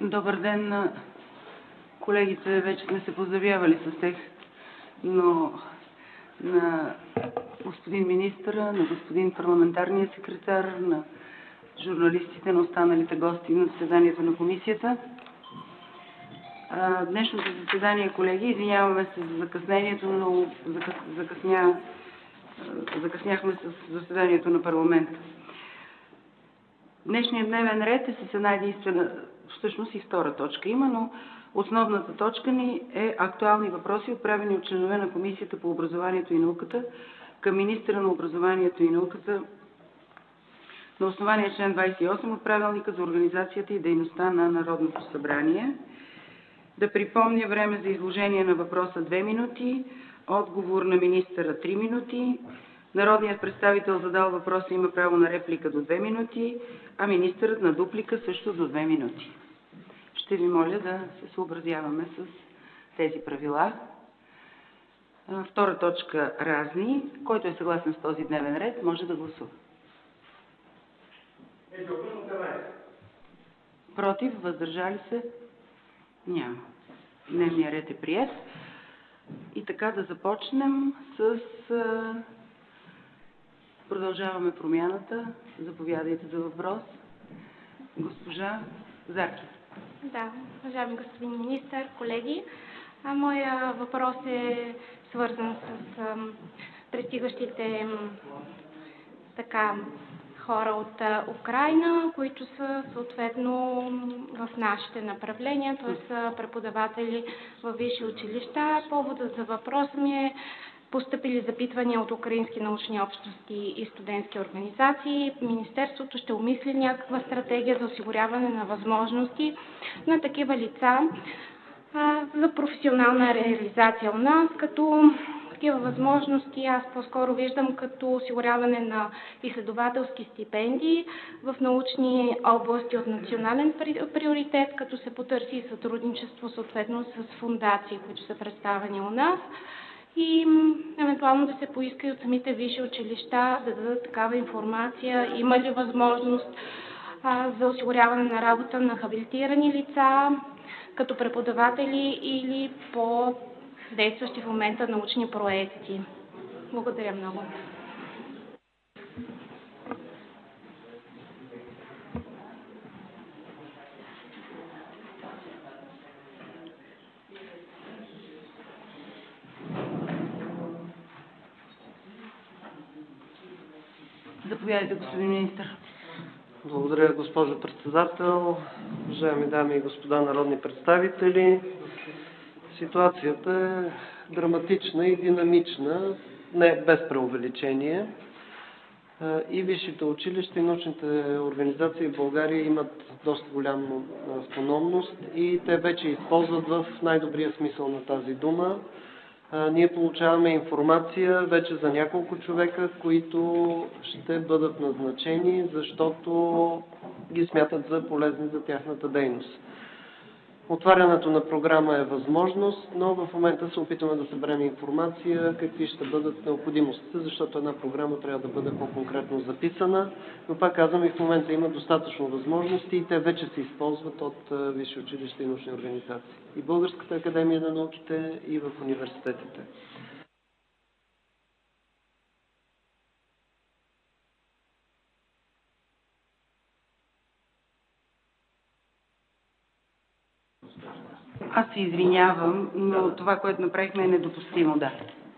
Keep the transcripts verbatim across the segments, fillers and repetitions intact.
Добър ден на колегите, вече сме се поздравявали с тях, но на господин министъра, на господин парламентарния секретар, на журналистите, на останалите гости на заседанието на комисията. Днешното заседание, колеги, извиняваме се за закъснението, но закъсня, закъсняхме с заседанието на парламента. Днешният дневен ред е с една единствена, всъщност и втора точка има, но основната точка ни е актуални въпроси, отправени от членове на Комисията по образованието и науката към министъра на образованието и науката на основание член двадесет и осем от Правилника за организацията и дейността на Народното събрание. Да припомня: време за изложение на въпроса две минути, отговор на министъра три минути, народният представител задал въпроса има право на реплика до две минути, а министърът на дуплика също до две минути. Ще ви моля да се съобразяваме с тези правила. Втора точка – разни. Който е съгласен с този дневен ред, може да гласува. Против? Въздържали се? Няма. Дневният ред е приет. И така да започнем с... Продължаваме промяната. Заповядайте за въпрос. Госпожа Заркин. Да, уважаеми господин министър, колеги. А, моя въпрос е свързан с а, пристигащите така хора от а, Украйна, които са съответно в нашите направления, т.е. преподаватели в висши училища. Поводът за въпроса ми е: постъпили запитвания от украински научни общности и студентски организации. Министерството ще умисли някаква стратегия за осигуряване на възможности на такива лица а, за професионална реализация у нас, като такива възможности аз по-скоро виждам като осигуряване на изследователски стипендии в научни области от национален приоритет, като се потърси сътрудничество съответно с фондации, които са представени у нас, и евентуално да се поиска и от самите висши училища да дадат такава информация. Има ли възможност а, за осигуряване на работа на хабилитирани лица като преподаватели или по действащи в момента научни проекти? Благодаря много. Заповядайте, господин министър. Благодаря, госпожо председател. Уважаеми дами и господа народни представители, ситуацията е драматична и динамична, не без преувеличение. И висшите училища и научните организации в България имат доста голяма автономност и те вече използват в най-добрия смисъл на тази дума. Ние получаваме информация вече за няколко човека, които ще бъдат назначени, защото ги смятат за полезни за тяхната дейност. Отварянето на програма е възможност, но в момента се опитваме да съберем информация какви ще бъдат необходимостите, защото една програма трябва да бъде по-конкретно записана. Но пак казвам, и в момента има достатъчно възможности и те вече се използват от висши училища и научни организации. И Българската академия на науките, и в университетите. Аз се извинявам, но това, което направихме, е недопустимо, да.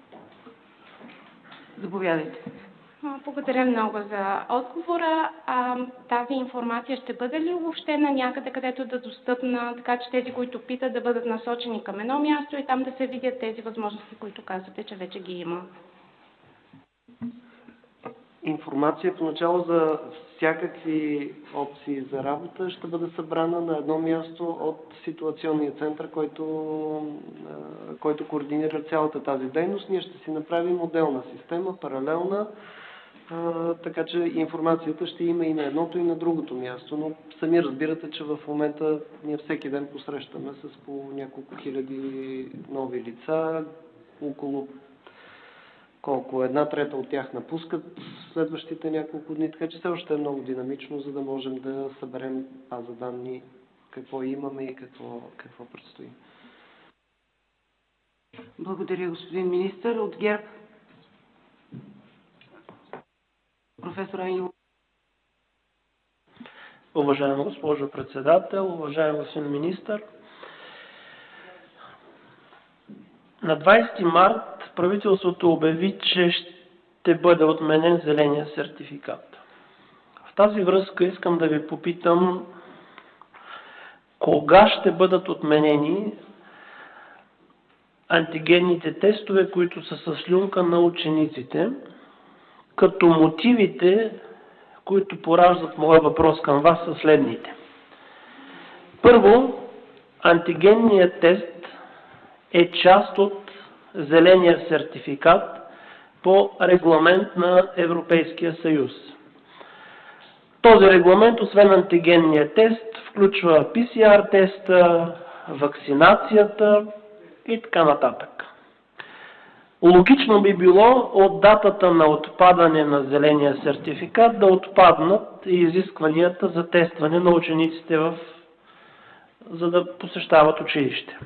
Заповядайте. Благодаря много за отговора. А, тази информация ще бъде ли обобщена някъде, където да е достъпна, така че тези, които питат, да бъдат насочени към едно място и там да се видят тези възможности, които казвате, че вече ги има? Информация поначало за всякакви опции за работа ще бъде събрана на едно място от ситуационния център, който, който координира цялата тази дейност. Ние ще си направим отделна система, паралелна, така че информацията ще има и на едното, и на другото място. Но сами разбирате, че в момента ние всеки ден посрещаме с по няколко хиляди нови лица, около колко една трета от тях напускат следващите няколко дни, така че все още е много динамично, за да можем да съберем база данни какво имаме и какво, какво предстои. Благодаря, господин министър. От ГЕРБ. Професор Ангелов. Уважаема госпожо председател, уважаеми господин министър, на двадесети март правителството обяви, че ще бъде отменен зеления сертификат. В тази връзка искам да ви попитам кога ще бъдат отменени антигенните тестове, които са със слюнка на учениците, като мотивите, които пораждат моя въпрос към вас, са следните. Първо, антигенният тест е част от зеления сертификат по регламент на Европейския съюз. Този регламент, освен антигенния тест, включва пи си ар теста, вакцинацията и така нататък. Логично би било от датата на отпадане на зеления сертификат да отпаднат и изискванията за тестване на учениците, в... за да посещават училище.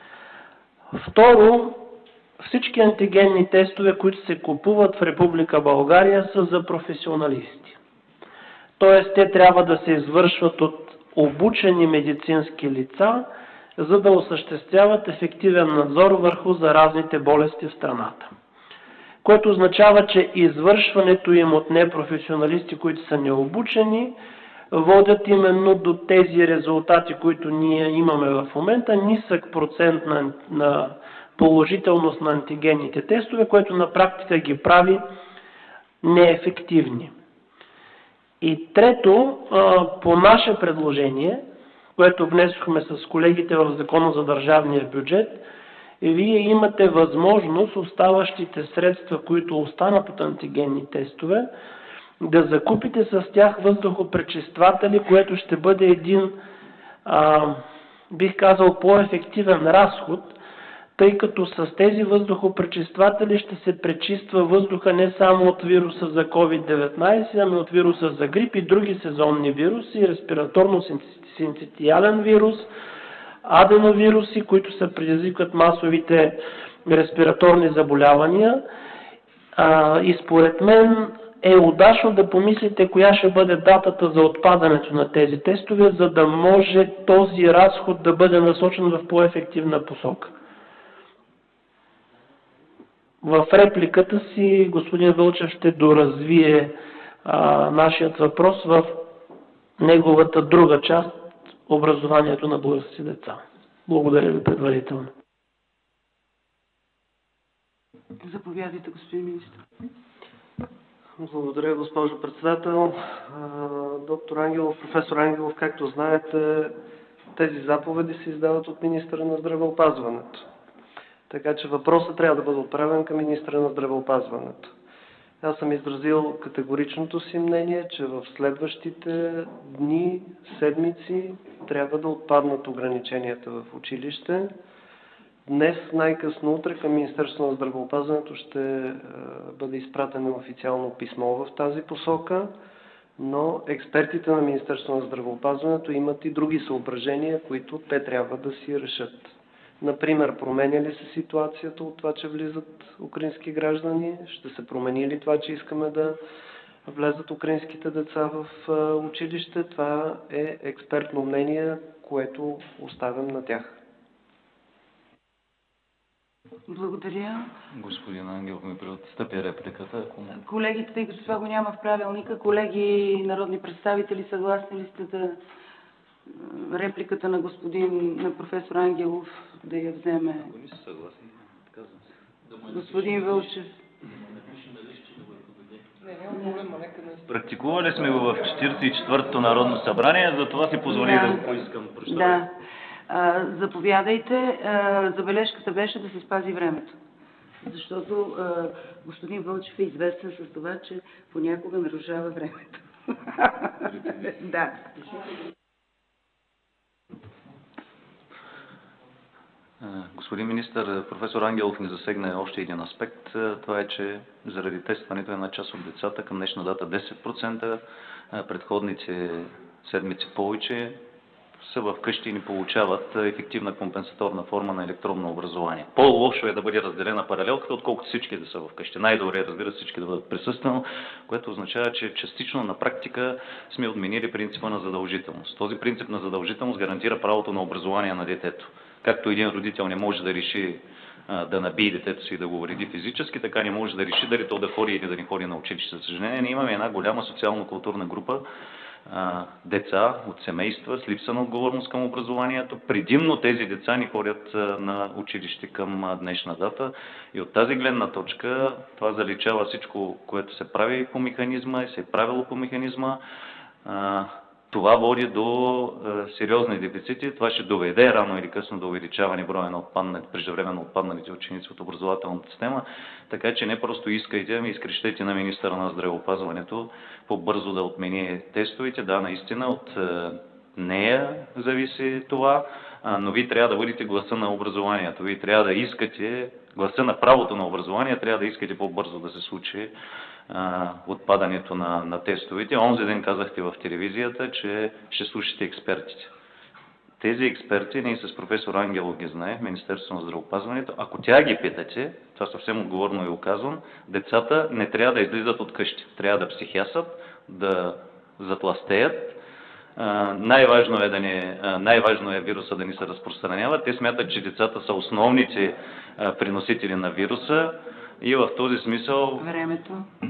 Второ, всички антигенни тестове, които се купуват в Република България, са за професионалисти. Тоест, те трябва да се извършват от обучени медицински лица, за да осъществяват ефективен надзор върху заразните болести в страната. Което означава, че извършването им от непрофесионалисти, които са необучени, водят именно до тези резултати, които ние имаме в момента, нисък процент на, на положителност на антигенните тестове, което на практика ги прави неефективни. И трето, по наше предложение, което внесохме с колегите в Закона за държавния бюджет, вие имате възможност оставащите средства, които останат от антигенни тестове, да закупите с тях въздухопречистватели, което ще бъде един, а, бих казал, по-ефективен разход, тъй като с тези въздухопречистватели ще се пречиства въздуха не само от вируса за ковид деветнадесет, ами от вируса за грип и други сезонни вируси, респираторно-синцитиален вирус, аденовируси, които се предизвикват масовите респираторни заболявания. А, и според мен е удачно да помислите коя ще бъде датата за отпадането на тези тестове, за да може този разход да бъде насочен в по-ефективна посока. В репликата си господин Вълчев ще доразвие а, нашият въпрос в неговата друга част – образованието на българските деца. Благодаря ви предварително. Заповядайте, господин министър. Благодаря, госпожо председател. Доктор Ангелов, професор Ангелов, както знаете, тези заповеди се издават от министъра на здравеопазването. Така че въпросът трябва да бъде отправен към министъра на здравеопазването. Аз съм изразил категоричното си мнение, че в следващите дни, седмици трябва да отпаднат ограниченията в училище. Днес, най-късно утре, към Министерството на здравеопазването ще бъде изпратено официално писмо в тази посока, но експертите на Министерството на здравеопазването имат и други съображения, които те трябва да си решат. Например, променя ли се ситуацията от това, че влизат украински граждани? Ще се промени ли това, че искаме да влезат украинските деца в училище? Това е експертно мнение, което оставям на тях. Благодаря. Господин Ангелов ми преотстъпи репликата. Ако... Колегите, тъй като това го няма в правилника, колеги народни представители, съгласни ли сте да репликата на господин, на професор Ангелов да я вземе? Ако не са съгласни, казвам се. Господин Вълчев. Практикували сме го в четиридесет и четвъртото Народно събрание, затова си позволих да, да поискам прощаване. Да. А, заповядайте. А, забележката беше да се спази времето. Защото а, господин Вълчев е известен с това, че понякога нарушава времето. Да. Господин министър, професор Ангелов ни засегна още един аспект. Това е, че заради тестването една част от децата към днешна дата десет процента, предходните седмици повече, са в къщи и не получават ефективна компенсаторна форма на електронно образование. По-лошо е да бъде разделена паралелката, отколкото всички да са в къщи. Най-добре е, разбира се, всички да бъдат присъствено, което означава, че частично на практика сме отменили принципа на задължителност. Този принцип на задължителност гарантира правото на образование на детето. Както един родител не може да реши да набие детето си и да го вреди физически, така не може да реши дали то да ходи или да не ходи на училище. За съжаление, ние имаме една голяма социално-културна група деца от семейства с липса на отговорност към образованието. Предимно тези деца не ходят на училище към днешна дата и от тази гледна точка това заличава всичко, което се прави по механизма и се е правило по механизма. Това води до сериозни дефицити. Това ще доведе рано или късно до увеличаване броя на отпаднали, преждевременно отпадналите ученици от образователната система. Така че не просто искайте, ами изкрещете на министъра на здравеопазването по-бързо да отмени тестовете. Да, наистина от нея зависи това, но вие трябва да бъдете гласа на образованието. Вие трябва да искате, гласа на правото на образование, трябва да искате по-бързо да се случи отпадането на, на тестовете. Онзи ден казахте в телевизията, че ще слушате експертите. Тези експерти, ние с професор Ангелов ги знаем, Министерството на здравеопазването, ако тя ги питате, това съвсем отговорно ви оказвам, децата не трябва да излизат от къщи. Трябва да психясат, да затластеят. Най-важно е, да не, най-важно е вируса да ни се разпространява. Те смятат, че децата са основните приносители на вируса. И в този смисъл, Времето.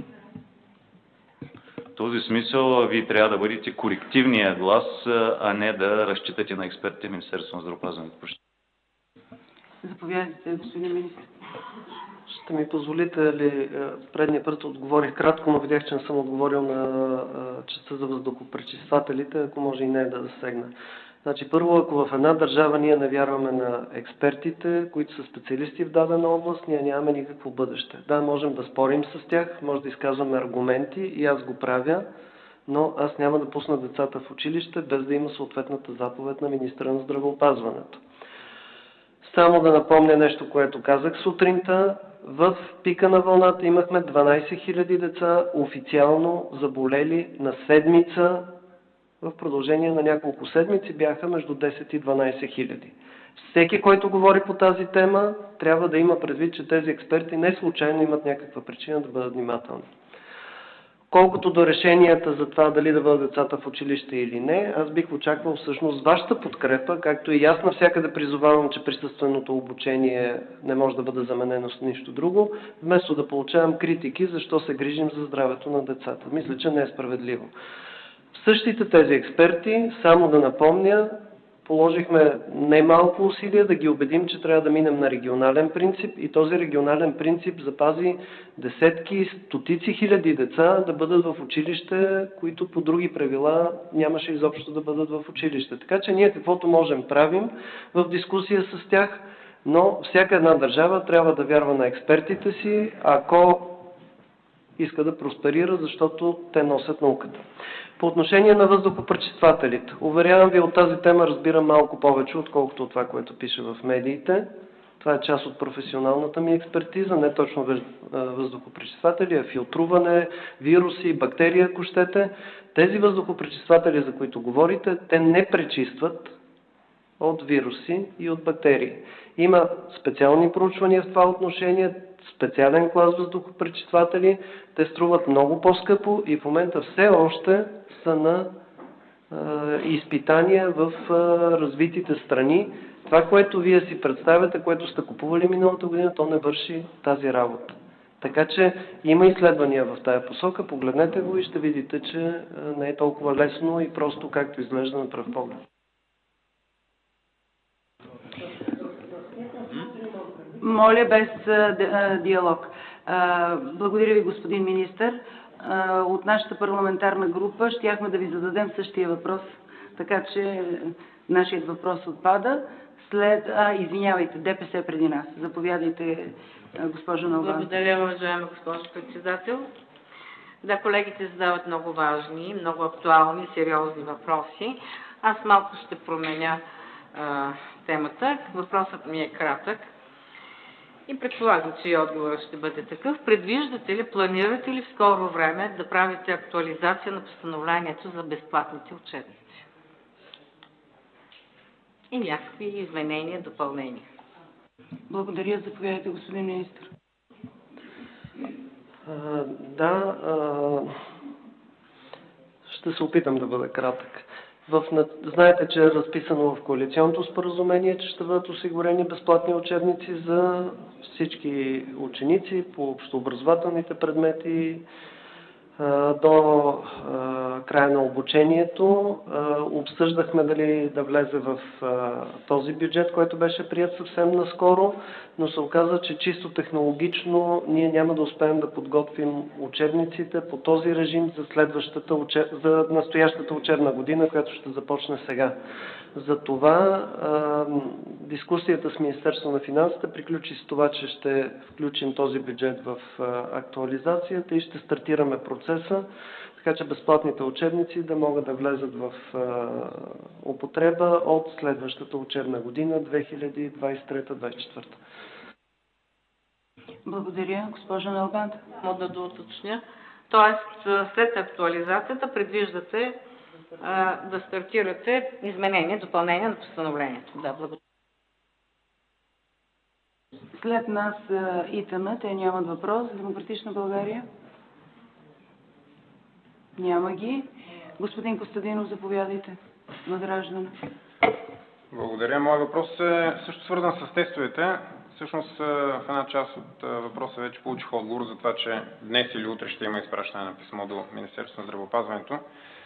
в този смисъл вие трябва да бъдете корективния глас, а не да разчитате на експертите в Министерството на здравеопазването. Заповядайте, господин министр. Ще ми позволите ли, предния път отговорих кратко, но видях, че не съм отговорил на частта за въздухопречиствателите, ако може и не да засегна. Значи, първо, ако в една държава ние не вярваме на експертите, които са специалисти в дадена област, ние нямаме никакво бъдеще. Да, можем да спорим с тях, може да изказваме аргументи и аз го правя, но аз няма да пусна децата в училище, без да има съответната заповед на министъра на здравеопазването. Само да напомня нещо, което казах сутринта. В пика на вълната имахме дванайсет хиляди деца официално заболели на седмица. В продължение на няколко седмици бяха между десет и дванайсет хиляди. Всеки, който говори по тази тема, трябва да има предвид, че тези експерти не случайно имат някаква причина да бъдат внимателни. Колкото до решенията за това дали да бъдат децата в училище или не, аз бих очаквал всъщност вашата подкрепа, както и аз навсякъде призовавам, че присъственото обучение не може да бъде заменено с нищо друго, вместо да получавам критики, защо се грижим за здравето на децата. Мисля, че не е справедливо. Същите тези експерти, само да напомня, положихме немалко усилия да ги убедим, че трябва да минем на регионален принцип и този регионален принцип запази десетки, стотици хиляди деца да бъдат в училище, които по други правила нямаше изобщо да бъдат в училище. Така че ние каквото можем правим в дискусия с тях, но всяка една държава трябва да вярва на експертите си, ако иска да просперира, защото те носят науката. По отношение на въздухопречиствателите, уверявам ви, от тази тема разбирам малко повече, отколкото от това, което пише в медиите. Това е част от професионалната ми експертиза, не точно въздухопречистватели, а филтруване, вируси, бактерии, ако щете. Тези въздухопречистватели, за които говорите, те не пречистват от вируси и от бактерии. Има специални проучвания в това отношение, специален клас въздухопречистватели, те струват много по-скъпо и в момента все още са на е, изпитания в е, развитите страни. Това, което вие си представяте, което сте купували миналата година, то не върши тази работа. Така че има изследвания в тая посока, погледнете го и ще видите, че не е толкова лесно и просто както изглежда на пръв поглед. Моля, без диалог. Благодаря ви, господин министър. От нашата парламентарна група щяхме да ви зададем същия въпрос, така че нашият въпрос отпада. След... А, извинявайте, ДПС преди нас. Заповядайте, госпожо Налбант. Благодаря, уважаема госпожо председател. Да, колегите задават много важни, много актуални, сериозни въпроси. Аз малко ще променя а, темата. Въпросът ми е кратък. И предполагам, че и отговорът ще бъде такъв. Предвиждате ли, планирате ли в скоро време да правите актуализация на постановлението за безплатните учебници? и някакви изменения, допълнения. Благодаря. Заповядайте, господин министър. А, да, а, ще се опитам да бъда кратък. В, знаете, че е разписано в коалиционното споразумение, че ще бъдат осигурени безплатни учебници за всички ученици по общообразователните предмети а, до а, края на обучението. А, обсъждахме дали да влезе в а, този бюджет, който беше прият съвсем наскоро, но се оказа, че чисто технологично ние няма да успеем да подготвим учебниците по този режим за, следващата учеб... за настоящата учебна година, която ще започне сега. Затова а, дискусията с Министерството на финансите приключи с това, че ще включим този бюджет в а, актуализацията и ще стартираме процеса, така че безплатните учебници да могат да влезат в а, употреба от следващата учебна година две хиляди двадесет и трета - двадесет и четвърта. Благодаря. Госпожа Налбант. Само да доуточня. Тоест, след актуализацията предвиждате а, да стартирате изменение, допълнение на постановлението. Да, благодаря. След нас а, ИТН, те нямат въпрос. Демократична България? Няма ги. Господин Костадинов, заповядайте. Възраждане. Благодаря. Моят въпрос е също свързан с тестовете. Всъщност в една част от въпроса вече получих отговор за това, че днес или утре ще има изпращане на писмо до Министерството на здравеопазването.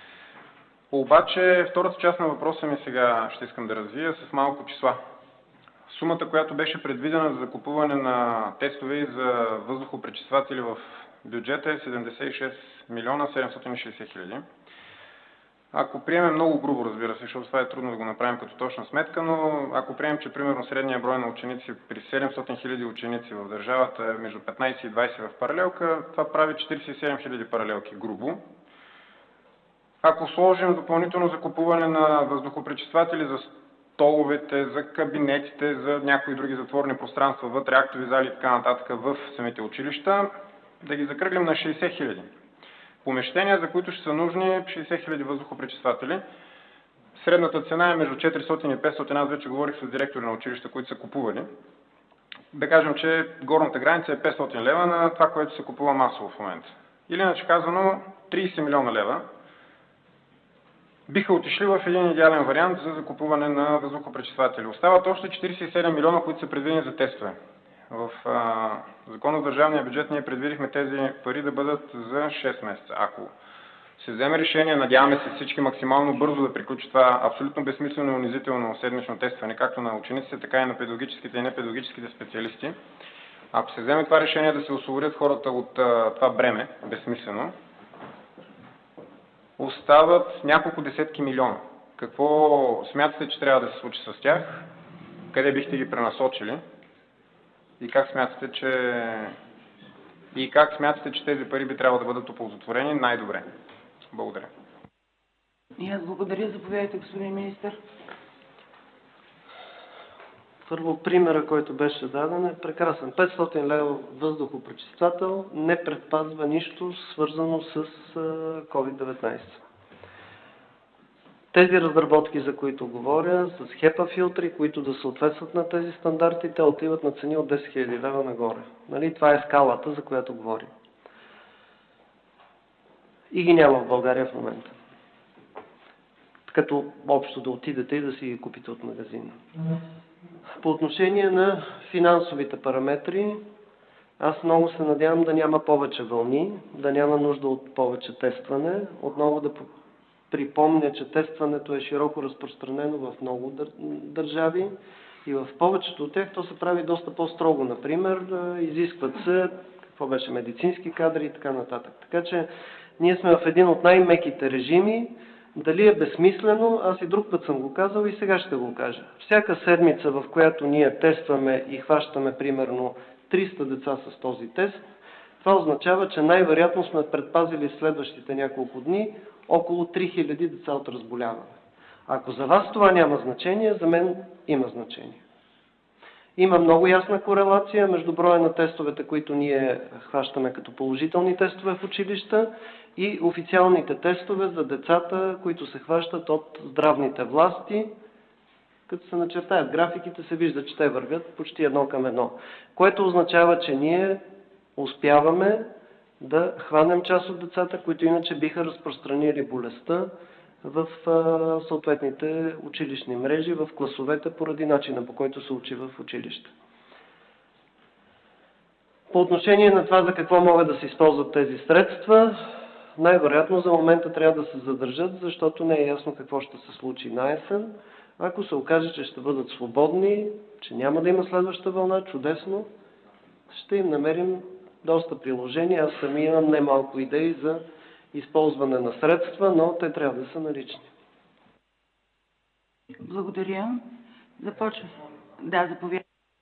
Обаче втората част на въпроса ми сега ще искам да развия с малко числа. Сумата, която беше предвидена за закупуване на тестове и за въздухопречистватели в бюджета е седемдесет и шест милиона седемстотин и шейсет хиляди. Ако приемем много грубо, разбира се, защото това е трудно да го направим като точна сметка, но ако приемем, че примерно средния брой на ученици при седемстотин хиляди ученици в държавата е между петнадесет и двадесет в паралелка, това прави четиридесет и седем хиляди паралелки грубо. Ако сложим допълнително закупуване на въздухопречистватели за столовете, за кабинетите, за някои други затворени пространства, вътре актови зали и така нататък в самите училища, да ги закръглим на шейсет хиляди. Помещения, за които ще са нужни шейсет хиляди въздухопречистватели. Средната цена е между четиристотин и петстотин. Аз вече говорих с директори на училища, които са купували. Да кажем, че горната граница е петстотин лева на това, което се купува масово в момента. Или иначе казано тридесет милиона лева биха отишли в един идеален вариант за закупуване на въздухопречистватели. Остават още четиридесет и седем милиона, които са предвидени за тестове. В а, Закона за държавния бюджет ние предвидихме тези пари да бъдат за шест месеца. Ако се вземе решение, надяваме се всички максимално бързо да приключи това абсолютно безсмислено и унизително седмично тестване, както на учениците, така и на педагогическите и непедагогическите специалисти. Ако се вземе това решение да се освободят хората от а, това бреме, безсмислено, остават няколко десетки милиона. Какво смятате, че трябва да се случи с тях? Къде бихте ги пренасочили? И как смятате, че и как смятате, че тези пари би трябвало да бъдат оползотворени най-добре? Благодаря. И аз благодаря. Заповядайте, господин министър. Първо, примера, който беше даден, е прекрасен. петстотин лева въздухопречиствател не предпазва нищо свързано с ковид деветнадесет. Тези разработки, за които говоря, с хепа филтри, които да съответстват на тези стандарти, те отиват на цени от десет хиляди лева нагоре. Нали? Това е скалата, за която говорим. И ги няма в България в момента. Като общо да отидете и да си ги купите от магазина. По отношение на финансовите параметри, аз много се надявам да няма повече вълни, да няма нужда от повече тестване. Отново да припомня, че тестването е широко разпространено в много държави и в повечето от тях то се прави доста по-строго. Например, изискват се, какво беше, медицински кадри и така нататък. Така че ние сме в един от най-меките режими. Дали е безсмислено, аз и друг път съм го казал и сега ще го кажа. Всяка седмица, в която ние тестваме и хващаме примерно триста деца с този тест, това означава, че най-вероятно сме предпазили следващите няколко дни около три хиляди деца от разболяване. Ако за вас това няма значение, за мен има значение. Има много ясна корелация между броя на тестовете, които ние хващаме като положителни тестове в училища и официалните тестове за децата, които се хващат от здравните власти Като се начертаят графиките, се вижда, че те вървят почти едно към едно. Което означава, че ние успяваме да хванем част от децата, които иначе биха разпространили болестта в а, съответните училищни мрежи, в класовете, поради начина, по който се учи в училище. По отношение на това за какво могат да се използват тези средства, най-вероятно за момента трябва да се задържат, защото не е ясно какво ще се случи на есен. Ако се окаже, че ще бъдат свободни, че няма да има следваща вълна, чудесно, ще им намерим доста приложения. Аз сами имам немалко идеи за използване на средства, но те трябва да са налични. Благодаря. Започвам. Да, заповядайте.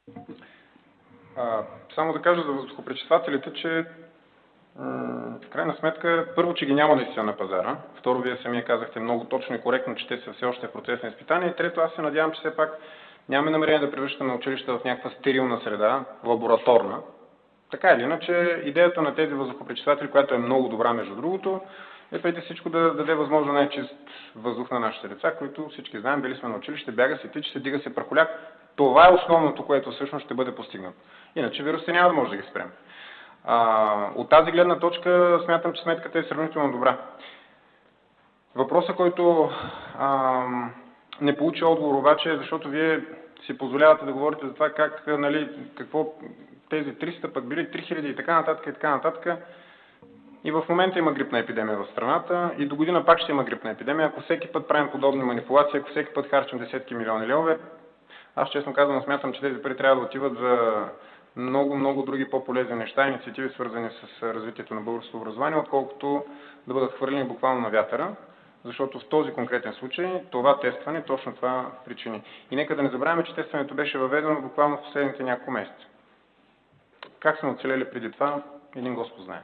А, само да кажа за въздухопречиствателите, че в крайна сметка, първо, че ги няма наистина на пазара. Второ, вие самия казахте много точно и коректно, че те са все още в процес на изпитание. И трето, аз се надявам, че все пак нямаме намерение да превръщаме училища в някаква стерилна среда, лабораторна. Така или иначе, идеята на тези въздухопречистватели, която е много добра, между другото, е преди всичко да даде възможно най-чист въздух на нашите деца, които всички знаем, били сме на училище, бяга се, тича се, дига се прахоляк. Това е основното, което всъщност ще бъде постигнато. Иначе вирусите няма да може да ги спрем. А, от тази гледна точка смятам, че сметката е сравнително добра. Въпросът, който а, не получи отговор обаче е, защото вие си позволявате да говорите за това как, нали, какво тези триста пък били три хиляди и така нататък и така нататък. И в момента има грипна епидемия в страната и до година пак ще има грипна епидемия. Ако всеки път правим подобни манипулации, ако всеки път харчим десетки милиони левове, аз честно казвам смятам, че тези пари трябва да отиват за много, много други по-полезни неща, инициативи, свързани с развитието на българското образование, отколкото да бъдат хвърлени буквално на вятъра, защото в този конкретен случай това тестване точно това причини. И нека да не забравяме, че тестването беше въведено буквално в последните няколко месеца. Как сме оцелели преди това, един Господ знае.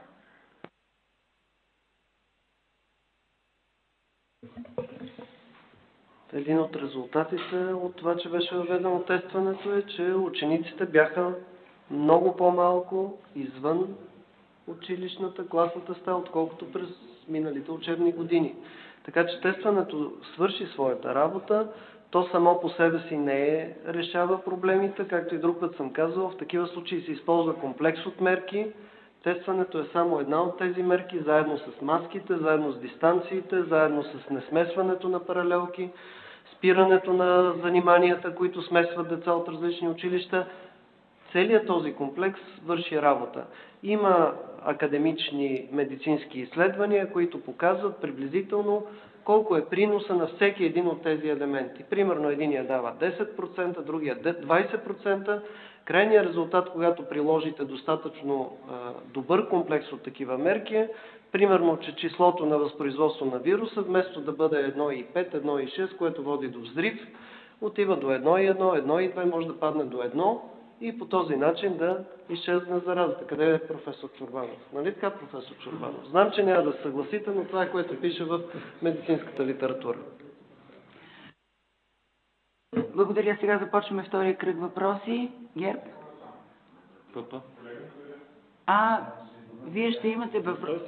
Един от резултатите от това, че беше въведено тестването е, че учениците бяха много по-малко извън училищната, класната стая, отколкото през миналите учебни години. Така че тестването свърши своята работа, то само по себе си не е решава проблемите, както и друг път съм казал, в такива случаи се използва комплекс от мерки. Тестването е само една от тези мерки, заедно с маските, заедно с дистанциите, заедно с несмесването на паралелки, спирането на заниманията, които смесват деца от различни училища. Целият този комплекс върши работа. Има академични медицински изследвания, които показват приблизително колко е приноса на всеки един от тези елементи. Примерно единия дава десет процента, другия двайсет процента. Крайният резултат, когато приложите достатъчно а, добър комплекс от такива мерки е, примерно, че числото на възпроизводство на вируса, вместо да бъде едно цяло и пет, едно цяло и шест, което води до взрив, отива до едно цяло и едно, едно цяло и две, може да падне до едно и по този начин да изчезне заразата. Къде е професор Чорбанов? Нали така, професор Чорбанов? Знам, че няма да се съгласите, но това е, което пише в медицинската литература. Благодаря. Сега започваме втория кръг въпроси. Герб? ПП. А, вие ще имате въпроси.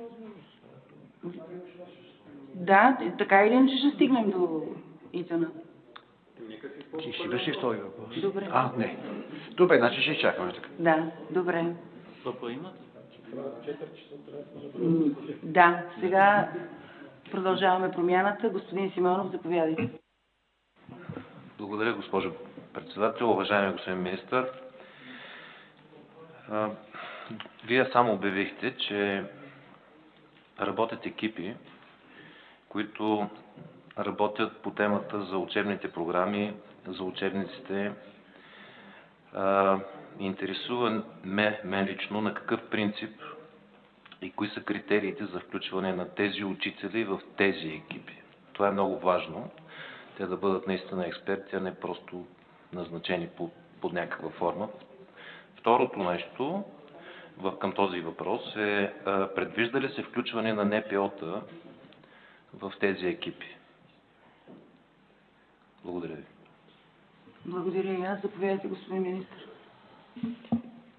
Да, така или иначе ще стигнем до Итана. Ти ще имаш ли втори въпрос? Добре. А, не. Добре, значи ще изчакаме така. Да, добре. ПП имат? М, Да, сега продължаваме промяната. Господин Симеонов, заповядайте. Благодаря, госпожо председател. Уважаеми господин министър, а, вие само обявихте, че работят екипи, които работят по темата за учебните програми, за учебниците. А, интересува ме, мен лично, на какъв принцип и кои са критериите за включване на тези учители в тези екипи. Това е много важно. Те да бъдат наистина експерти, а не просто назначени по, под някаква форма. Второто нещо в, към този въпрос е, а, предвижда ли се включване на Н П О-та в тези екипи? Благодаря ви. Благодаря и аз. Заповядайте, господин министър.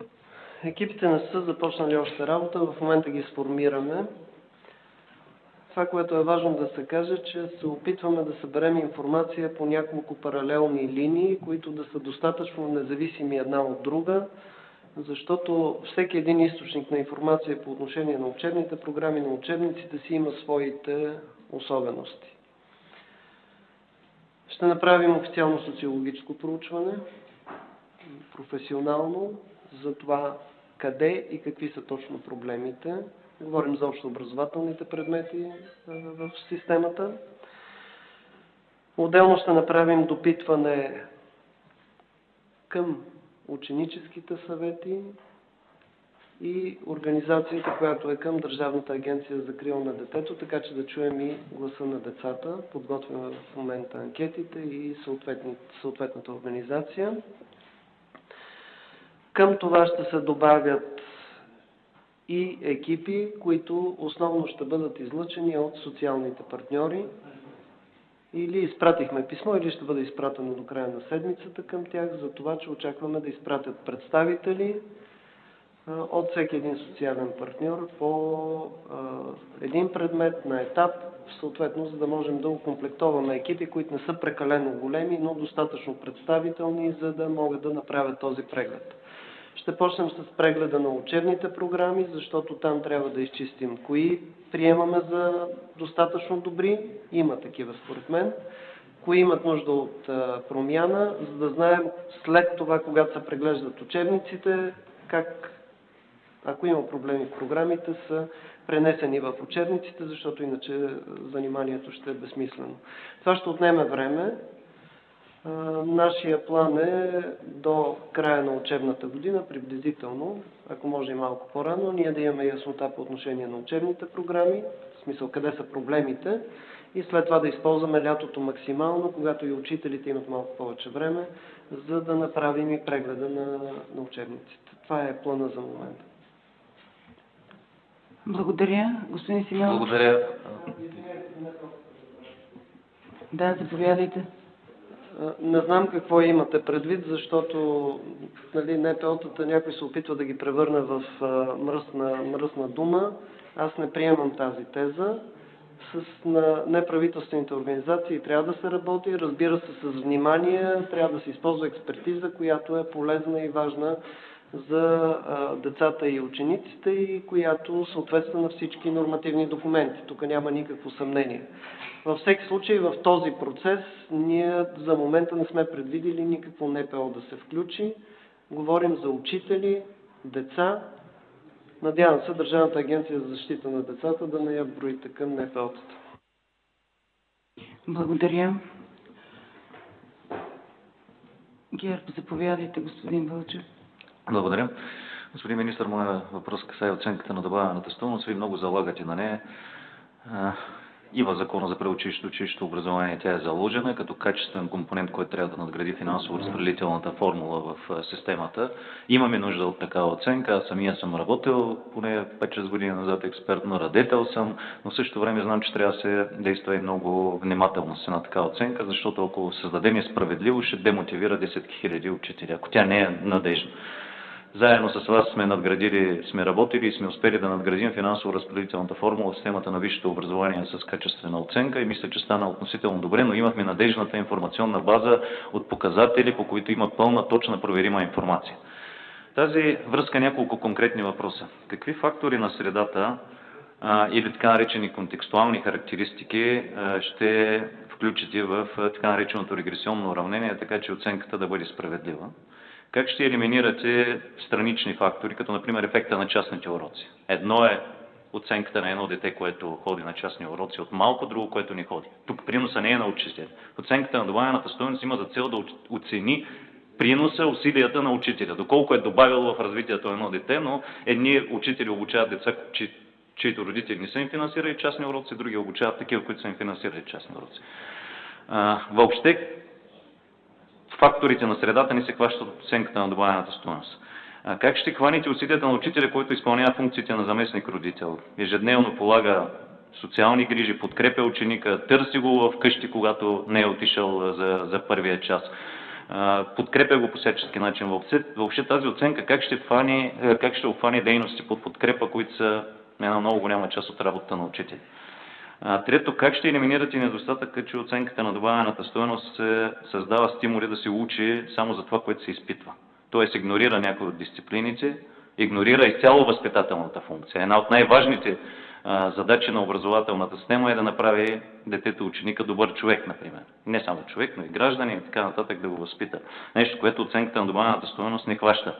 Екипите не са започнали още работа, в момента ги сформираме. това, което е важно да се каже, че се опитваме да съберем информация по няколко паралелни линии, които да са достатъчно независими една от друга, защото всеки един източник на информация по отношение на учебните програми, на учебниците си има своите особености. Ще направим официално социологическо проучване, професионално, за това къде и какви са точно проблемите. Говорим за общообразователните предмети в системата. Отделно ще направим допитване към ученическите съвети и организацията, която е към Държавната агенция за закрила на детето, така че да чуем и гласа на децата. Подготвяме в момента анкетите и съответната организация. Към това ще се добавят и екипи, които основно ще бъдат излъчени от социалните партньори. Или изпратихме писмо, или ще бъде изпратено до края на седмицата към тях, за това, че очакваме да изпратят представители от всеки един социален партньор по един предмет на етап, съответно, за да можем да окомплектоваме екипи, които не са прекалено големи, но достатъчно представителни, за да могат да направят този преглед. Ще почнем с прегледа на учебните програми, защото там трябва да изчистим кои приемаме за достатъчно добри, има такива според мен, кои имат нужда от промяна, за да знаем след това, когато се преглеждат учебниците, как, ако има проблеми в програмите, са пренесени в учебниците, защото иначе заниманието ще е безсмислено. Това ще отнеме време. Нашия план е до края на учебната година, приблизително, ако може и малко по-рано, ние да имаме яснота по отношение на учебните програми, в смисъл къде са проблемите, и след това да използваме лятото максимално, когато и учителите имат малко повече време, за да направим и прегледа на, на учебниците. Това е плана за момента. Благодаря. Господин Симеонов. Благодаря. Да, заповядайте. Не знам какво имате предвид, защото нали, НПО-тата някой се опитва да ги превърне в мръсна, мръсна дума. Аз не приемам тази теза. С на неправителствените организации трябва да се работи, разбира се, с внимание, трябва да се използва експертиза, която е полезна и важна за а, децата и учениците и която съответства на всички нормативни документи. Тук няма никакво съмнение. Във всеки случай в този процес ние за момента не сме предвидили никакво НПО да се включи. Говорим за учители, деца. Надявам се Държавната агенция за защита на децата да не я броите към НПО-тата. Благодаря. Герб, заповядайте, господин Вълчев. Благодаря. Господин министър, моят въпрос касае оценката на добавената стойност. Вие много залагате на нея. И в Закона за предучилищното и училищното образование тя е заложена като качествен компонент, който трябва да надгради финансово-разпределителната формула в системата. Имаме нужда от такава оценка. Аз самия съм работил поне пет-шест години назад експертно, радетел съм, но в същото време знам, че трябва да се действа и много внимателно с една такава оценка, защото ако създадем справедливо, ще демотивира десет хиляди учители, ако тя не е надежна. Заедно с вас сме надградили, сме работили и сме успели да надградим финансово-разпределителната формула в системата на висшето образование с качествена оценка и мисля, че стана относително добре, но имахме надежната информационна база от показатели, по които има пълна, точна, проверима информация. Тази връзка няколко конкретни въпроса. Какви фактори на средата а, или така наречени контекстуални характеристики а, ще включите в а, така нареченото регресионно уравнение, така че оценката да бъде справедлива? Как ще елиминирате странични фактори, като например ефекта на частните уроци? Едно е оценката на едно дете, което ходи на частни уроци от малко, друго, което не ходи. Тук приноса не е на учителя. Оценката на добавената стойност има за цел да оцени приноса, усилията на учителя, доколко е добавило в развитието на едно дете, но едни учители обучават деца, чи, чието родители не са им финансирали частни уроци, други обучават такива, които са им финансирали частни уроци. А, въобще, факторите на средата не се хващат от оценката на добавената стойност. Как ще хваните усилията на учителя, който изпълнява функциите на заместник родител? Ежедневно полага социални грижи, подкрепя ученика, търси го вкъщи, когато не е отишъл за, за първия час. Подкрепя го по всячески начин. Въобще тази оценка как ще, хване, как ще обхване дейности под подкрепа, които са една много голяма част от работата на учителя. А, трето, как ще елиминирате недостатъка, че оценката на добавената стойност се създава стимули да се учи само за това, което се изпитва? Тоест игнорира някои от дисциплините, игнорира изцяло възпитателната функция. Една от най-важните а, задачи на образователната система е да направи детето, ученика добър човек, например. Не само човек, но и гражданин и така нататък, да го възпита. Нещо, което оценката на добавената стойност не хваща.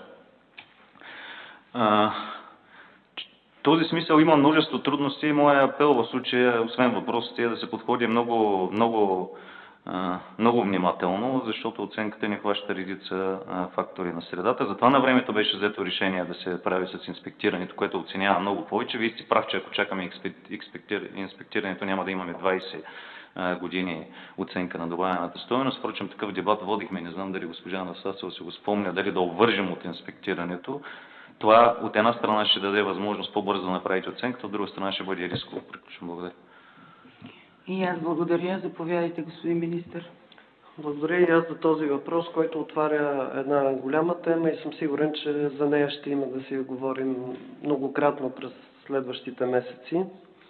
А, в този смисъл има множество трудности и моя апел в случая, освен въпросите, е да се подходи много, много, много внимателно, защото оценката не хваща редица фактори на средата. Затова на времето беше взето решение да се прави с инспектирането, което оценява много повече. Вие сте прав, че ако чакаме инспектирането, няма да имаме двайсет години оценка на добавената стойност. Впрочем, такъв дебат водихме, не знам дали госпожа Анастасова се го спомня, дали да обвържем от инспектирането. Това от една страна ще даде възможност по-бързо да направите оценката, от друга страна ще бъде рисково. Приключвам. Благодаря. И аз благодаря. Заповядайте, господин министър. Благодаря и аз за този въпрос, който отваря една голяма тема и съм сигурен, че за нея ще има да си говорим многократно през следващите месеци.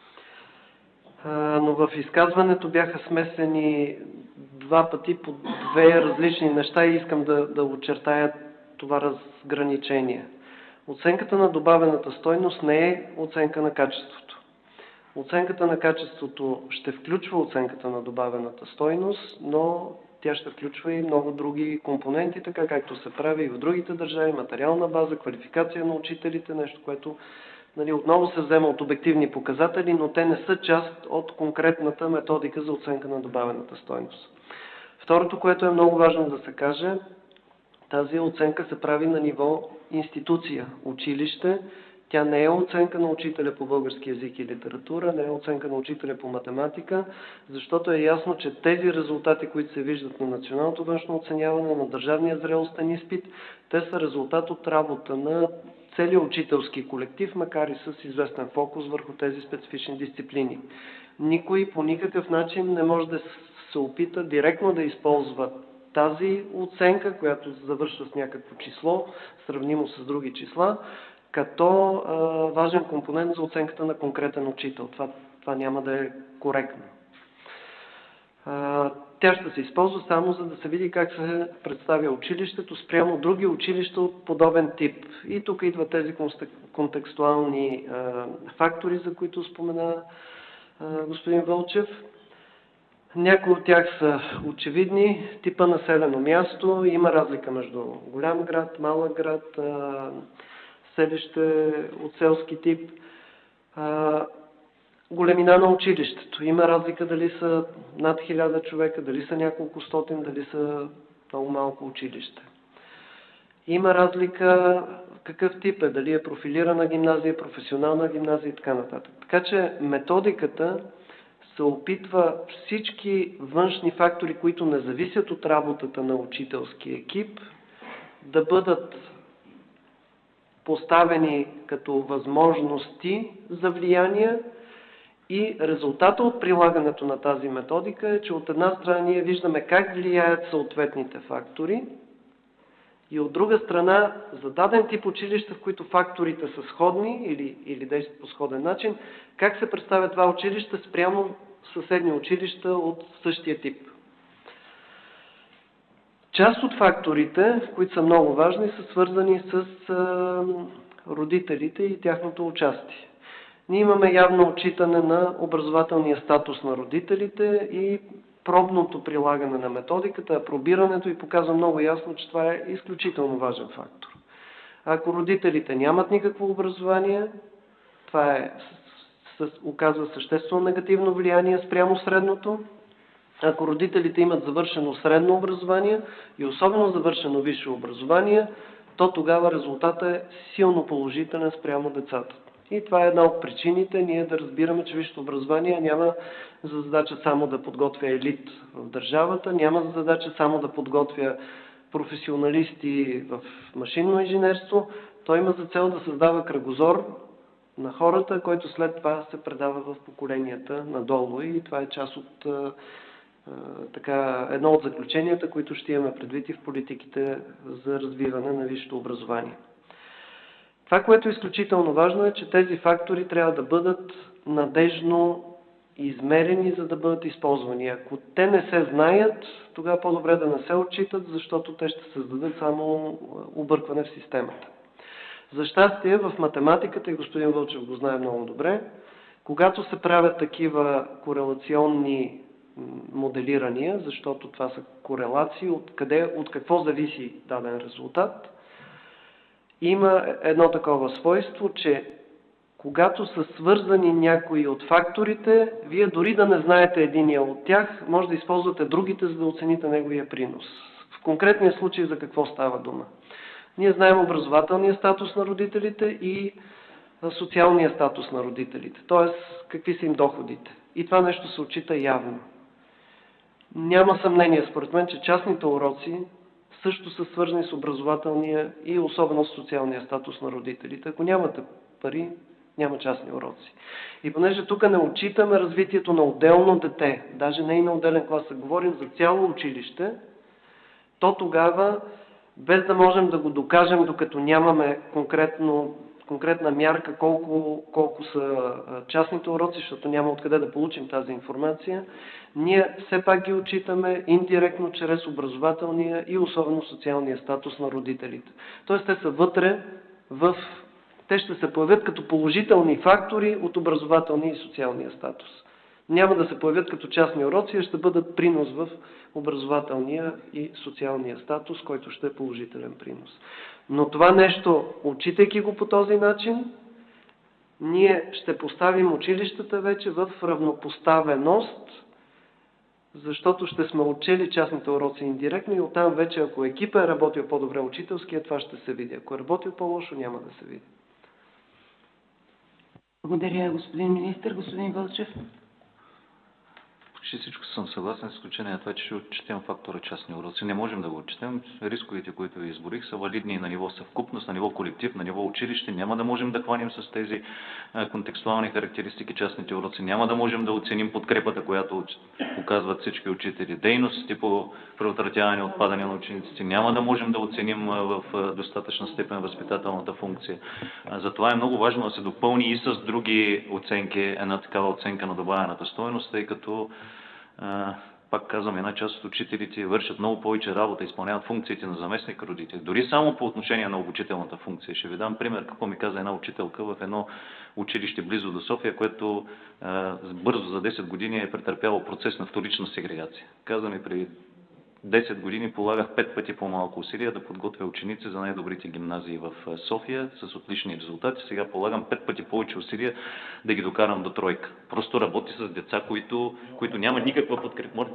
Но в изказването бяха смесени два пъти по две различни неща и искам да, да очертая това разграничение. Оценката на добавената стойност не е оценка на качеството. Оценката на качеството ще включва оценката на добавената стойност, но тя ще включва и много други компоненти, така както се прави и в другите държави, материална база, квалификация на учителите, нещо, което нали, отново се взема от обективни показатели, но те не са част от конкретната методика за оценка на добавената стойност. Второто, което е много важно да се каже, тази оценка се прави на ниво институция, училище. Тя не е оценка на учителя по български език и литература, не е оценка на учителя по математика, защото е ясно, че тези резултати, които се виждат на националното външно оценяване, на държавния зрелостен изпит, те са резултат от работа на целия учителски колектив, макар и с известен фокус върху тези специфични дисциплини. Никой по никакъв начин не може да се опита директно да използва тази оценка, която завършва с някакво число, сравнимо с други числа, като а, важен компонент за оценката на конкретен учител. Това, това няма да е коректно. А, тя ще се използва само за да се види как се представя училището спрямо други училища от подобен тип. И тук идват тези контекстуални а, фактори, за които спомена а, господин Вълчев. Някои от тях са очевидни. Типа населено място. Има разлика между голям град, малък град, а, селище от селски тип. А, големина на училището. Има разлика дали са над хиляда човека, дали са няколко стотин, дали са много малко училище. Има разлика какъв тип е, дали е профилирана гимназия, професионална гимназия и така нататък. Така че методиката се опитва всички външни фактори, които не зависят от работата на учителския екип, да бъдат поставени като възможности за влияние и резултата от прилагането на тази методика е, че от една страна ние виждаме как влияят съответните фактори и от друга страна за даден тип училища, в които факторите са сходни или, или действат по сходен начин, как се представя това училище спрямо съседни училища от същия тип. Част от факторите, които са много важни, са свързани с а, родителите и тяхното участие. Ние имаме явно отчитане на образователния статус на родителите и пробното прилагане на методиката, апробирането и показва много ясно, че това е изключително важен фактор. Ако родителите нямат никакво образование, това е, с, с, оказва съществено негативно влияние спрямо средното. Ако родителите имат завършено средно образование и особено завършено висше образование, то тогава резултатът е силно положителен спрямо децата. И това е една от причините ние да разбираме, че висшето образование няма за задача само да подготвя елит в държавата, няма за задача само да подготвя професионалисти в машинно инженерство, той има за цел да създава кръгозор на хората, който след това се предава в поколенията надолу и това е част от така, едно от заключенията, които ще имаме предвид и в политиките за развиване на висшето образование. Това, което е изключително важно е, че тези фактори трябва да бъдат надежно измерени, за да бъдат използвани. Ако те не се знаят, тогава по-добре да не се отчитат, защото те ще създадат само объркване в системата. За щастие, в математиката, и господин Вълчев го знае много добре, когато се правят такива корелационни моделирания, защото това са корелации, от, къде, от какво зависи даден резултат, има едно такова свойство, че когато са свързани някои от факторите, вие дори да не знаете единия от тях, може да използвате другите, за да оцените неговия принос. В конкретния случай за какво става дума? Ние знаем образователния статус на родителите и социалния статус на родителите, т.е. какви са им доходите. И това нещо се отчита явно. Няма съмнение, според мен, че частните уроци също са свързани с образователния и особено с социалния статус на родителите. Ако нямате пари, няма частни уроци. И понеже тук не отчитаме развитието на отделно дете, даже не и на отделен клас, а говорим за цяло училище, то тогава, без да можем да го докажем, докато нямаме конкретно, конкретна мярка колко, колко са частните уроци, защото няма откъде да получим тази информация, ние все пак ги отчитаме индиректно чрез образователния и особено социалния статус на родителите. Тоест те са вътре в... Те ще се появят като положителни фактори от образователния и социалния статус. Няма да се появят като частни уроци, а ще бъдат принос в образователния и социалния статус, който ще е положителен принос. Но това нещо, отчитайки го по този начин, ние ще поставим училищата вече в равнопоставеност, защото ще сме отчели частните уроци индиректно и оттам вече, ако екипа е работил по-добре учителския, това ще се види. Ако е работил по-лошо, няма да се види. Благодаря, господин министър. Господин Вълчев. Почти всичко съм съгласен, с изключение на това, че ще отчетем фактора частни уроци. Не можем да го отчетем. Рисковете, които ви изборих, са валидни на ниво съвкупност, на ниво колектив, на ниво училище. Няма да можем да хванем с тези контекстуални характеристики частните уроци. Няма да можем да оценим подкрепата, която показват всички учители. Дейностите по предотвратяване отпадане на учениците. Няма да можем да оценим в достатъчна степен възпитателната функция. Затова е много важно да се допълни и с други оценки една такава оценка на добавената стойност, тъй като пак казвам, една част от учителите вършат много повече работа, изпълняват функциите на заместник родители. Дори само по отношение на обучителната функция. Ще ви дам пример, какво ми каза една учителка в едно училище близо до София, което а, бързо за десет години е претърпяло процес на вторична сегрегация. Каза ми, преди десет години полагах пет пъти по-малко усилия да подготвя ученици за най-добрите гимназии в София с отлични резултати. Сега полагам пет пъти повече усилия да ги докарам до тройка. Просто работи с деца, които, които няма никаква подкрепа.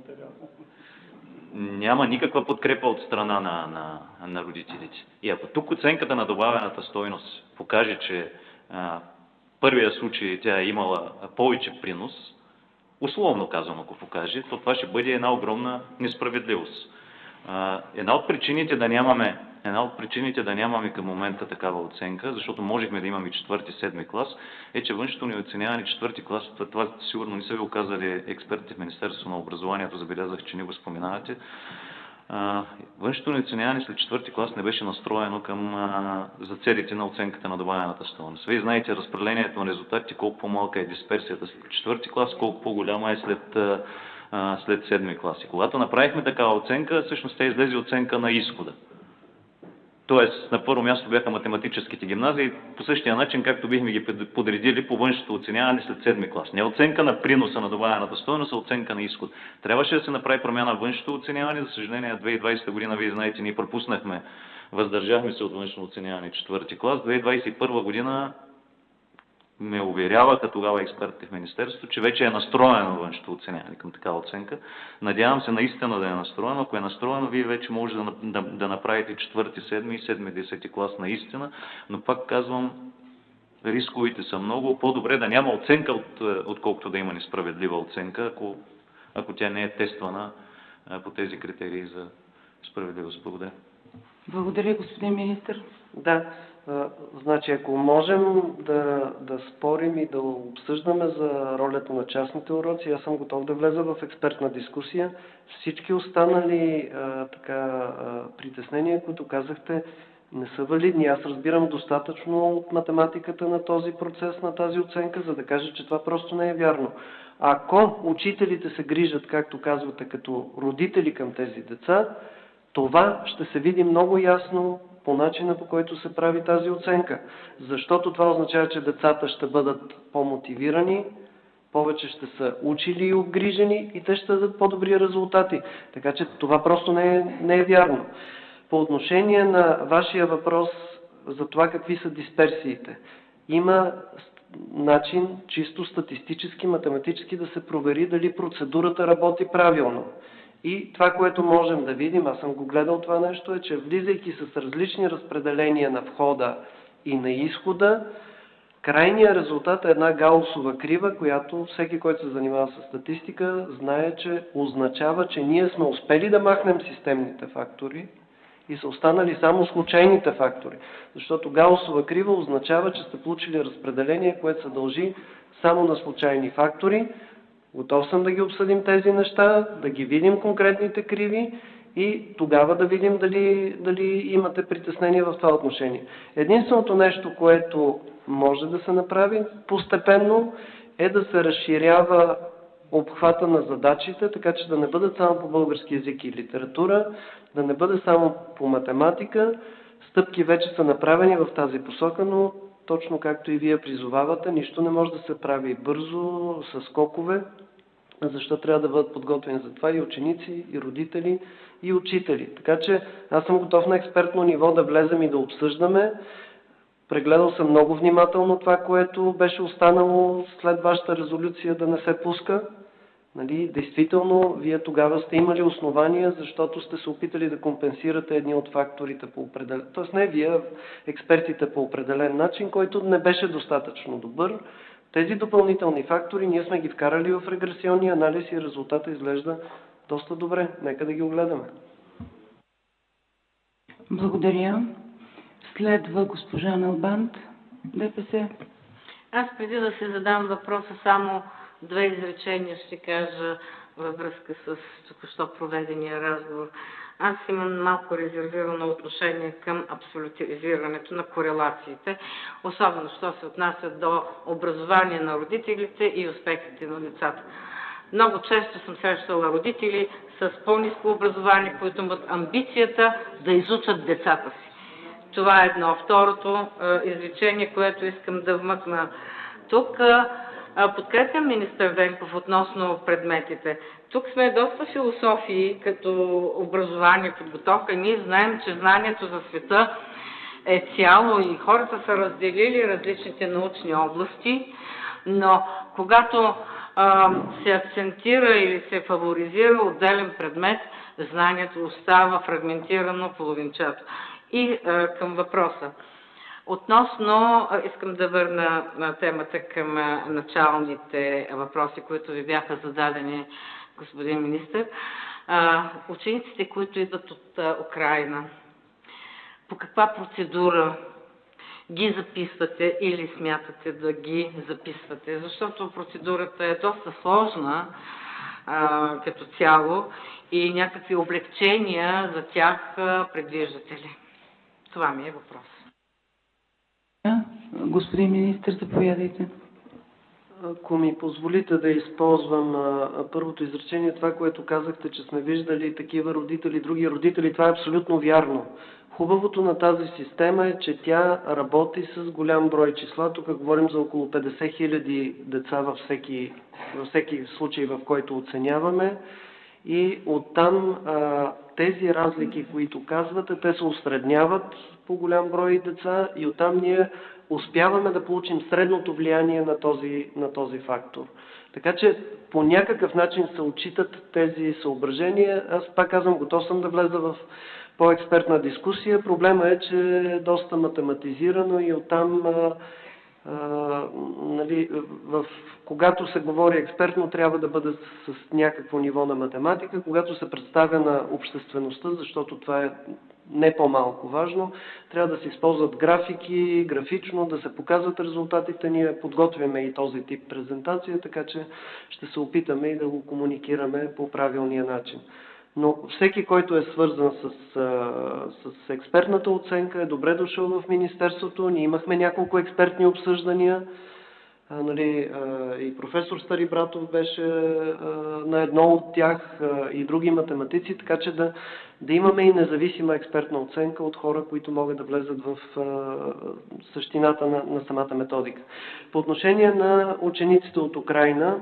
Няма никаква подкрепа от страна на, на, на родителите. И ако тук оценката на добавената стойност покаже, че а, първия случай тя е имала повече принос, условно казано, ако покаже, то това ще бъде една огромна несправедливост. Една от причините да нямаме, една от причините да нямаме към момента такава оценка, защото можехме да имаме четвърти, седми клас, е, че външното ни оценяване четвърти клас, това сигурно не са ви оказали експертите в Министерството на образованието, забелязах, че не го споменавате. Външното ни оценяване след четвърти клас не беше настроено към, а, за целите на оценката на добавената стойност. Вие знаете разпределението на резултатите, колко по-малка е дисперсията след четвърти клас, колко по-голяма е след, а, след седми клас. И когато направихме такава оценка, всъщност тя излезе оценка на изхода. Тоест, на първо място бяха математическите гимназии, по същия начин, както бихме ги подредили по външното оценяване след седми клас. Не оценка на приноса на добавената стойност, а оценка на изход. Трябваше да се направи промяна в външното оценяване. За съжаление, две хиляди и двадесета година, вие знаете, ние пропуснахме, въздържахме се от външно оценяване четвърти клас. две хиляди двадесет и първа година ме уверяваха тогава експертите в Министерството, че вече е настроено външното оценяване към такава оценка. Надявам се наистина да е настроено. Ако е настроено, вие вече може да, да, да направите четвърти, седми и седми, десети клас наистина, но пак казвам, рисковите са много. По-добре да няма оценка, от, отколкото да има несправедлива оценка, ако, ако тя не е тествана по тези критерии за справедливост. Благодаря. Благодаря, господин министър. Да, значи ако можем да, да спорим и да обсъждаме за ролята на частните уроци, аз съм готов да влеза в експертна дискусия. Всички останали а, така, а, притеснения, които казахте, не са валидни. Аз разбирам достатъчно от математиката на този процес, на тази оценка, за да кажа, че това просто не е вярно. Ако учителите се грижат, както казвате, като родители към тези деца, това ще се види много ясно по начина, по който се прави тази оценка. Защото това означава, че децата ще бъдат по-мотивирани, повече ще са учили и обгрижени и те ще дадат по-добри резултати. Така че това просто не е, не е вярно. По отношение на вашия въпрос за това какви са дисперсиите, има начин чисто статистически, математически да се провери дали процедурата работи правилно. И това, което можем да видим, аз съм го гледал това нещо, е, че влизайки с различни разпределения на входа и на изхода, крайният резултат е една гаусова крива, която всеки, който се занимава с статистика, знае, че означава, че ние сме успели да махнем системните фактори и са останали само случайните фактори. Защото гаусова крива означава, че сте получили разпределение, което се дължи само на случайни фактори. Готов съм да ги обсъдим тези неща, да ги видим конкретните криви и тогава да видим дали, дали имате притеснение в това отношение. Единственото нещо, което може да се направи постепенно, е да се разширява обхвата на задачите, така че да не бъдат само по български език и литература, да не бъде само по математика. Стъпки вече са направени в тази посока, но точно както и вие призовавате, нищо не може да се прави бързо, с скокове, защото трябва да бъдат подготвени за това и ученици, и родители, и учители. Така че аз съм готов на експертно ниво да влезем и да обсъждаме. Прегледал съм много внимателно това, което беше останало след вашата резолюция да не се пуска. Нали, действително, вие тогава сте имали основания, защото сте се опитали да компенсирате едни от факторите по определен... Тоест не вие, експертите по определен начин, който не беше достатъчно добър. Тези допълнителни фактори ние сме ги вкарали в регресионния анализ и резултата изглежда доста добре. Нека да ги огледаме. Благодаря. Следва госпожа Налбант, ДПС. Аз преди да се задам въпроса, само две изречения ще кажа във връзка с току-що проведения разговор. Аз имам малко резервирано отношение към абсолютизирането на корелациите, особено що се отнася до образование на родителите и успехите на децата. Много често съм срещала родители с по-ниско образование, които имат амбицията да изучат децата си. Това е едно. Второто изречение, което искам да вмъкна тук, подкрепям министър Денков относно предметите. Тук сме доста философии като образование, подготовка. Ние знаем, че знанието за света е цяло и хората са разделили различните научни области, но когато а, се акцентира или се фаворизира отделен предмет, знанието остава фрагментирано, половинчато. И а, към въпроса. Относно, искам да върна на темата към началните въпроси, които ви бяха зададени, господин министър. Учениците, които идват от Украйна, по каква процедура ги записвате или смятате да ги записвате? Защото процедурата е доста сложна а, като цяло и някакви облегчения за тях предвиждате ли? Това ми е въпрос. Господин министър, заповядайте. Ако ми позволите да използвам а, първото изречение, това, което казахте, че сме виждали такива родители, други родители, това е абсолютно вярно. Хубавото на тази система е, че тя работи с голям брой числа. Тук говорим за около петдесет хиляди деца във всеки, във всеки случай, в който оценяваме. И оттам а, тези разлики, които казвате, те се усредняват по голям брой деца и оттам ние успяваме да получим средното влияние на този, на този фактор. Така че по някакъв начин се отчитат тези съображения. Аз пак казвам, готов съм да влеза в по-експертна дискусия. Проблема е, че е доста математизирано и оттам а, а, нали, в, когато се говори експертно, трябва да бъде с някакво ниво на математика. Когато се представя на обществеността, защото това е не по-малко важно, трябва да се използват графики, графично, да се показват резултатите. Ние подготвяме и този тип презентация, така че ще се опитаме и да го комуникираме по правилния начин. Но всеки, който е свързан с, с експертната оценка, е добре дошъл в Министерството. Ние имахме няколко експертни обсъждания. А, нали, а, и професор Старибратов беше а, на едно от тях, а, и други математици, така че да, да имаме и независима експертна оценка от хора, които могат да влезат в а, същината на, на самата методика. По отношение на учениците от Украйна,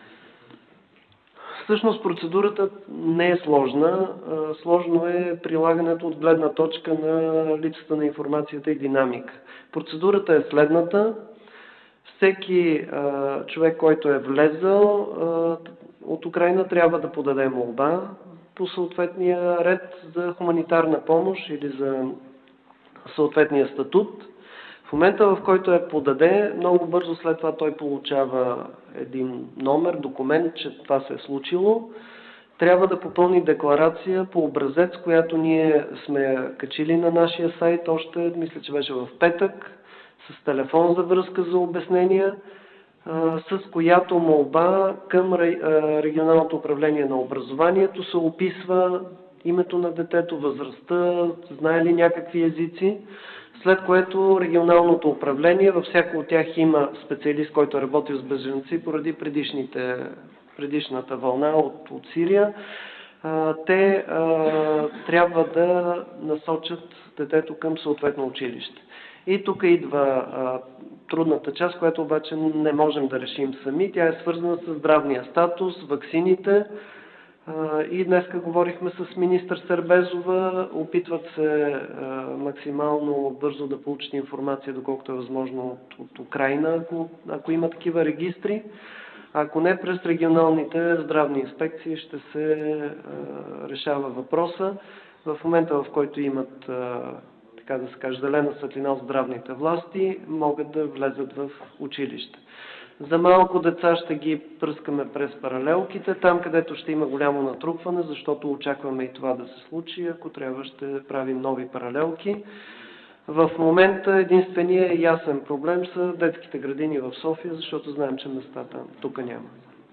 всъщност процедурата не е сложна. Сложно е прилагането от гледна точка на липсата на информацията и динамика. Процедурата е следната. Всеки а, човек, който е влезъл а, от Украйна, трябва да подаде молба по съответния ред за хуманитарна помощ или за съответния статут. В момента, в който е подаде, много бързо след това той получава един номер, документ, че това се е случило. Трябва да попълни декларация по образец, която ние сме качили на нашия сайт, още мисля, че беше в петък, с телефон за връзка за обяснения, с която молба към регионалното управление на образованието се описва името на детето, възрастта, знае ли някакви езици, след което регионалното управление, във всяко от тях има специалист, който е работил с бежанци поради предишните, предишната вълна от, от Сирия. А, те а, трябва да насочат детето към съответно училище. И тук идва а, трудната част, която обаче не можем да решим сами. Тя е свързана с здравния статус, ваксините. И днеска говорихме с министър Сербезова, опитват се а, максимално бързо да получат информация, доколкото е възможно от, от Украйна, ако, ако има такива регистри. Ако не, през регионалните здравни инспекции ще се а, решава въпроса. В момента, в който имат, а, така да се каже, зелена светлина от здравните власти, могат да влезат в училище. За малко деца ще ги пръскаме през паралелките, там където ще има голямо натрупване, защото очакваме и това да се случи, ако трябва ще правим нови паралелки. В момента единственият ясен проблем са детските градини в София, защото знаем, че места там тук няма.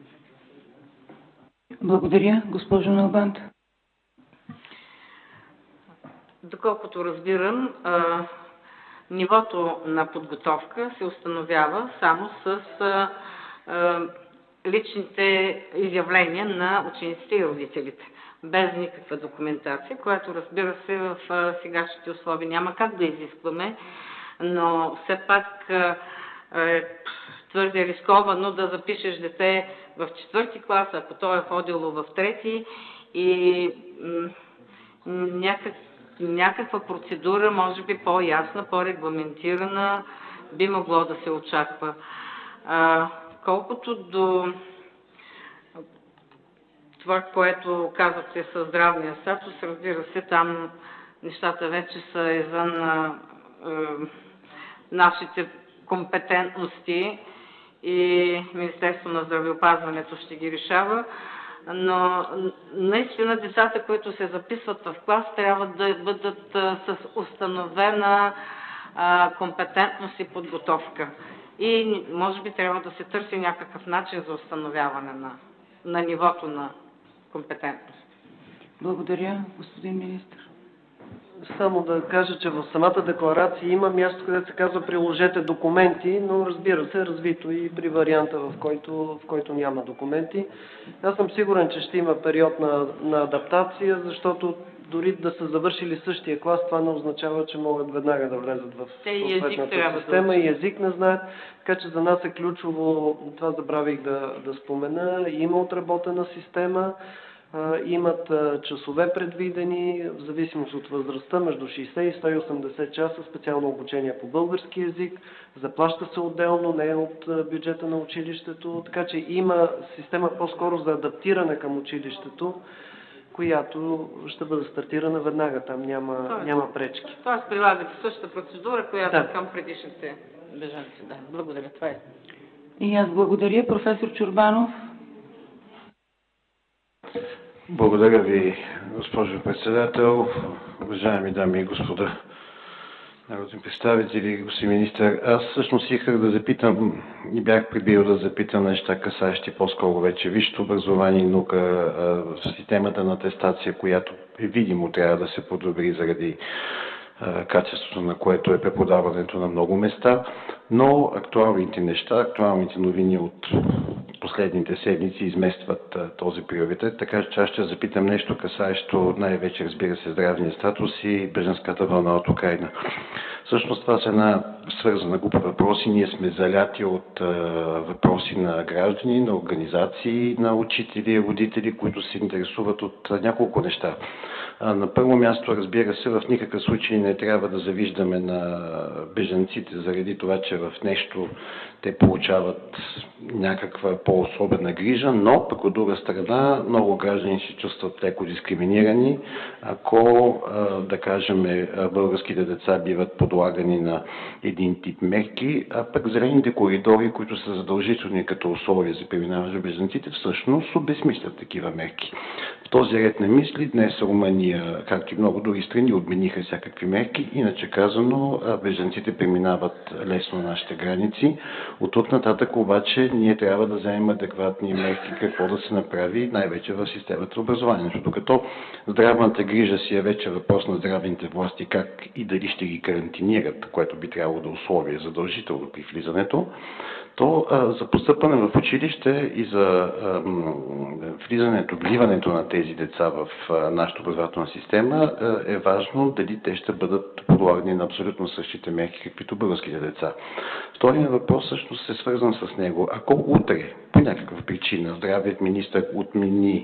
Благодаря. Госпожо Налбант. Доколкото разбирам, нивото на подготовка се установява само с а, а, личните изявления на учениците и родителите, без никаква документация, която, разбира се, в а, сегашните условия няма как да изискваме, но все пак а, е твърде рисковано да запишеш дете в четвърти клас, ако то е ходило в трети и някак някаква процедура, може би по-ясна, по-регламентирана, би могло да се очаква. А, колкото до това, което казахте със здравния статус, разбира се, там нещата вече са извън а, а, нашите компетентности и Министерството на здравеопазването ще ги решава. Но наистина децата, които се записват в клас, трябва да бъдат а, с установена а, компетентност и подготовка. И може би трябва да се търси някакъв начин за установяване на, на нивото на компетентност. Благодаря, господин министр. Само да кажа, че в самата декларация има място, където се казва приложете документи, но разбира се, развито и при варианта, в който, в който няма документи. Аз съм сигурен, че ще има период на, на адаптация, защото дори да са завършили същия клас, това не означава, че могат веднага да влезат в съответната система и език не знаят. Така че за нас е ключово, това забравих да, да спомена, има отработена система. Имат часове предвидени, в зависимост от възрастта, между шейсет и сто и осемдесет часа специално обучение по български език. Заплаща се отделно, не е от бюджета на училището, така че има система по-скоро за адаптиране към училището, която ще бъде стартирана веднага, там няма, тоест, няма пречки. Тоест прилагате същата процедура, която да. Към предишните бежанци. Да, благодаря, това е. И аз благодаря, професор Чорбанов. Благодаря ви, госпожо председател, уважаеми дами и господа Народни представители, господин министър, аз всъщност исках да запитам и бях прибил да запитам неща, касаещи по-скоро вече висшето образование и наука, в системата на атестация, която е видимо трябва да се подобри заради качеството на което е преподаването на много места, но актуалните неща, актуалните новини от последните седмици изместват този приоритет, така че аз ще запитам нещо касаещо най-вече, разбира се, здравния статус и бежанската вълна от Украйна. Всъщност това са една свързана група въпроси. Ние сме заляти от а, въпроси на граждани, на организации, на учители, родители, които се интересуват от а, няколко неща. А, на първо място, разбира се, в никакъв случай не трябва да завиждаме на бежанците заради това, че в нещо те получават някаква по-особена грижа, но пък от друга страна много граждани се чувстват леко дискриминирани, ако, да кажем, българските деца биват подлагани на един тип мерки, а пък зелените коридори, които са задължителни като условия за преминаване на бежанците, всъщност обезсмислят такива мерки. В този ред на мисли днес Румъния, както и много други страни, отмениха всякакви мерки, иначе казано бежанците преминават лесно нашите граници. От тук нататък обаче ние трябва да вземем адекватни мерки какво да се направи, най-вече в системата на образованието. Докато здравната грижа си е вече въпрос на здравните власти как и дали ще ги карантинират, което би трябвало да условие задължително при влизането, то а, за постъпване в училище и за а, влизането, вливането на тези деца в а, нашата образователна система а, е важно дали те ще бъдат подлагани на абсолютно същите мерки, каквито българските деца. Вторият въпрос всъщност е свързан с него. Ако утре, по някаква причина, здравият министър отмени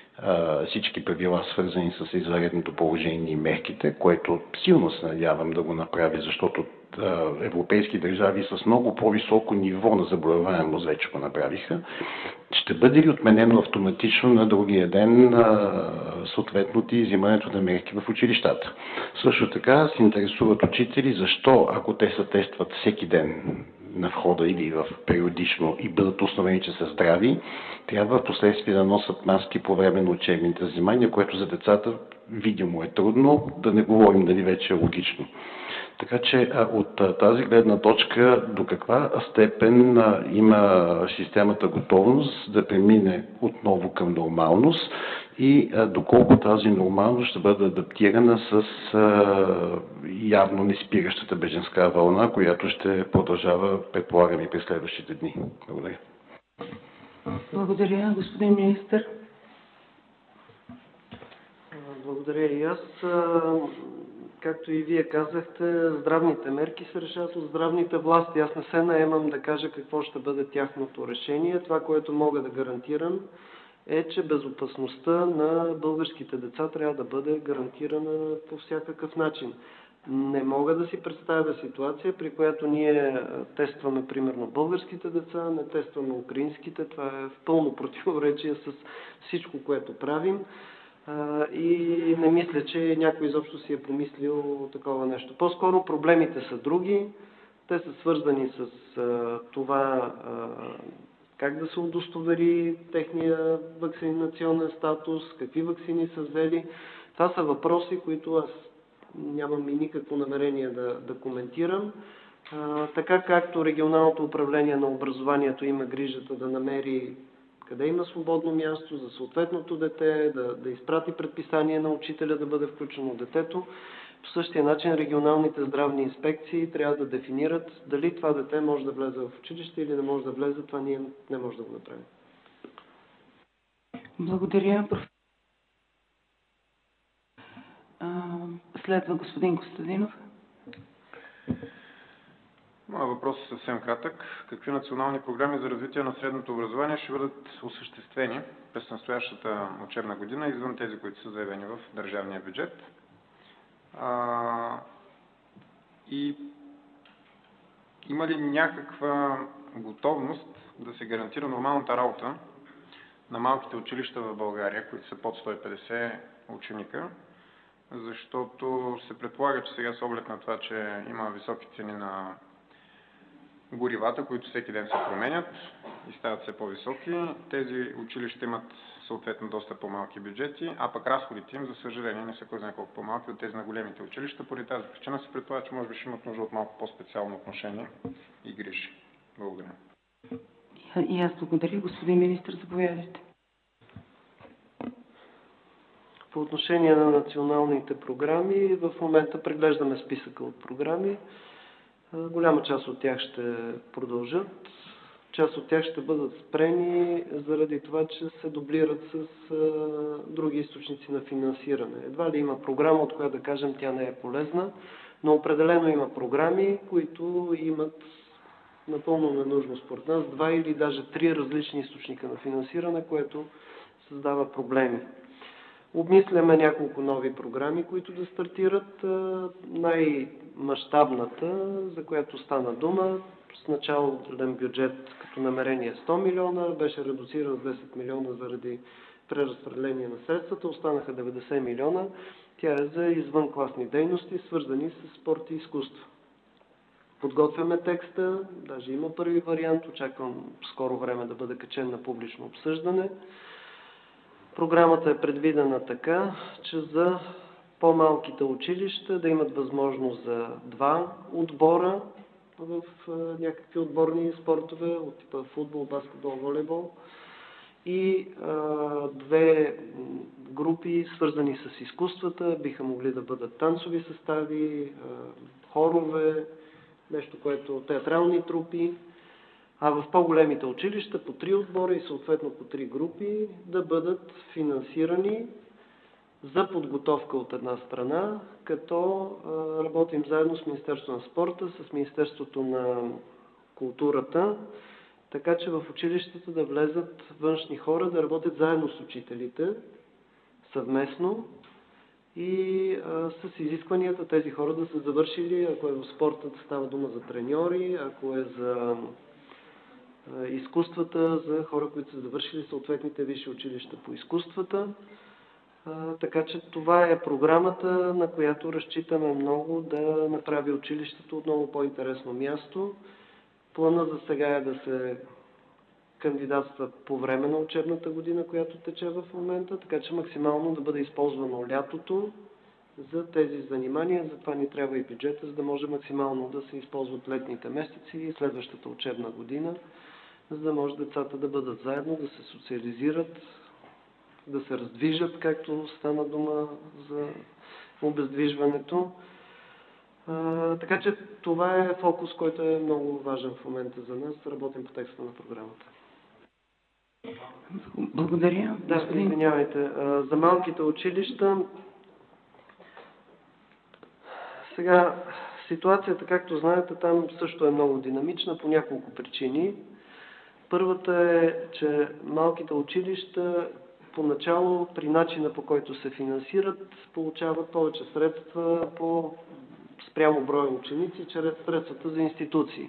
а, всички правила, свързани с извънредното положение и мерките, което силно се надявам да го направи, защото европейски държави с много по-високо ниво на заболеваемост вече го направиха, ще бъде ли отменено автоматично на другия ден съответно и взимането на мерки в училищата? Също така се интересуват учители защо, ако те се тестват всеки ден на входа или в периодично и бъдат установени, че са здрави, трябва в последствие да носят маски по време на учебните занимания, което за децата видимо е трудно, да не говорим дали вече е логично. Така че от тази гледна точка до каква степен има системата готовност да премине отново към нормалност и доколко тази нормалност ще бъде адаптирана с явно неспиращата бежанска вълна, която ще продължава, предполагам, и през следващите дни. Благодаря. Благодаря, господин министър. Благодаря и аз. Както и вие казахте, здравните мерки се решават от здравните власти. Аз не се наемам да кажа какво ще бъде тяхното решение. Това, което мога да гарантирам, е, че безопасността на българските деца трябва да бъде гарантирана по всякакъв начин. Не мога да си представя ситуация, при която ние тестваме примерно българските деца, не тестваме украинските. Това е в пълно противоречие с всичко, което правим. И не мисля, че някой изобщо си е помислил такова нещо. По-скоро проблемите са други. Те са свързани с това как да се удостовери техния вакцинационен статус, какви ваксини са взели. Това са въпроси, които аз нямам и никакво намерение да, да коментирам. А, така както регионалното управление на образованието има грижата да намери къде има свободно място за съответното дете, да, да изпрати предписание на учителя да бъде включено детето. По същия начин регионалните здравни инспекции трябва да дефинират дали това дете може да влезе в училище или не може да влезе. Това ние не може да го направим. Благодаря. Следва господин Костадинов. Моят въпрос е съвсем кратък. Какви национални програми за развитие на средното образование ще бъдат осъществени през настоящата учебна година, извън тези, които са заявени в държавния бюджет? А, и има ли някаква готовност да се гарантира нормалната работа на малките училища в България, които са под сто и петдесет ученика? Защото се предполага, че сега с оглед на това, че има високи цени на горивата, които всеки ден се променят и стават все по-високи, тези училища имат съответно доста по-малки бюджети, а пък разходите им, за съжаление, не са кой знае колко по-малки от тези на големите училища. Поради тази причина се предполага, че може би ще имат нужда от малко по-специално отношение и грижи. Благодаря. И аз благодаря. Господин министър, заповядайте. По отношение на националните програми, в момента преглеждаме списъка от програми. Голяма част от тях ще продължат. Част от тях ще бъдат спрени заради това, че се дублират с а, други източници на финансиране. Едва ли има програма, от която да кажем тя не е полезна, но определено има програми, които имат напълно ненужно според нас два или даже три различни източника на финансиране, което създава проблеми. Обмисляме няколко нови програми, които да стартират. Най-мащабната, за която стана дума, с начален бюджет като намерение сто милиона, беше редуциран с десет милиона заради преразпределение на средствата, останаха деветдесет милиона. Тя е за извънкласни дейности, свързани с спорт и изкуство. Подготвяме текста, даже има първи вариант, очаквам скоро време да бъде качен на публично обсъждане. Програмата е предвидена така, че за по-малките училища да имат възможност за два отбора в някакви отборни спортове от типа футбол, баскетбол, волейбол и а, две групи, свързани с изкуствата, биха могли да бъдат танцови състави, а, хорове, нещо, което театрални трупи, а в по-големите училища по три отбора и съответно по три групи да бъдат финансирани за подготовка от една страна, като а, работим заедно с Министерството на спорта, с Министерството на културата, така че в училищата да влезат външни хора, да работят заедно с учителите, съвместно и а, с изискванията тези хора да са завършили, ако е в спорта, да става дума за треньори, ако е за а, изкуствата, за хора, които са завършили съответните висши училища по изкуствата. А, така че това е програмата, на която разчитаме много да направи училището отново по-интересно място. Плана за сега е да се кандидатства по време на учебната година, която тече в момента, така че максимално да бъде използвано лятото за тези занимания. Затова ни трябва и бюджета, за да може максимално да се използват летните месеци и следващата учебна година, за да може децата да бъдат заедно, да се социализират, да се раздвижат, както стана дума за обездвижването. А, така че това е фокус, който е много важен в момента за нас. Работим по текста на програмата. Благодаря. Да, господин... извинявайте. А, за малките училища сега ситуацията, както знаете, там също е много динамична по няколко причини. Първата е, че малките училища поначало при начина, по който се финансират, получават повече средства по спрямо броя ученици, чрез средствата за институции.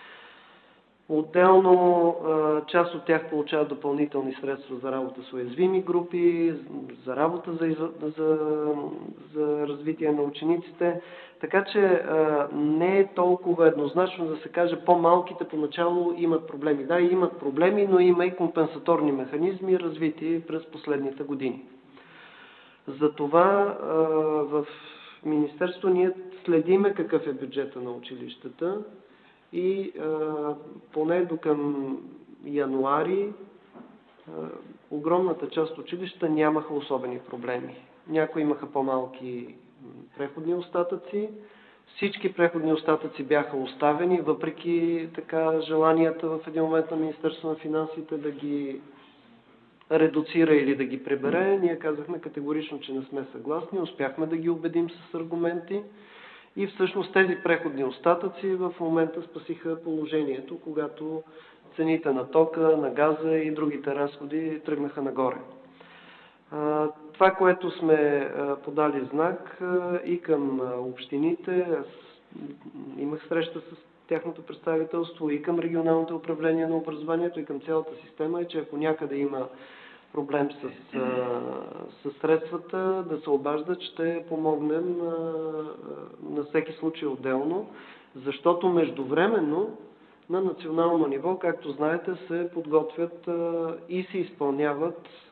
Отделно част от тях получават допълнителни средства за работа с уязвими групи, за работа за, за, за развитие на учениците. Така че не е толкова еднозначно да се каже по-малките поначало имат проблеми. Да, имат проблеми, но има и компенсаторни механизми, развити през последните години. Затова в Министерството ние следиме какъв е бюджета на училищата и а, поне до към януари а, огромната част от училищата нямаха особени проблеми. Някои имаха по-малки преходни остатъци. Всички преходни остатъци бяха оставени, въпреки така желанията в един момент на Министерството на финансите да ги редуцира или да ги прибере. Ние казахме категорично, че не сме съгласни. Успяхме да ги убедим с аргументи. И всъщност тези преходни остатъци в момента спасиха положението, когато цените на тока, на газа и другите разходи тръгнаха нагоре. Това, което сме подали знак и към общините, аз имах среща с тяхното представителство, и към регионалното управление на образованието, и към цялата система, е, че ако някъде има проблем с, с средствата, да се обаждат, ще помогнем на всеки случай отделно, защото междувременно на национално ниво, както знаете, се подготвят и се изпълняват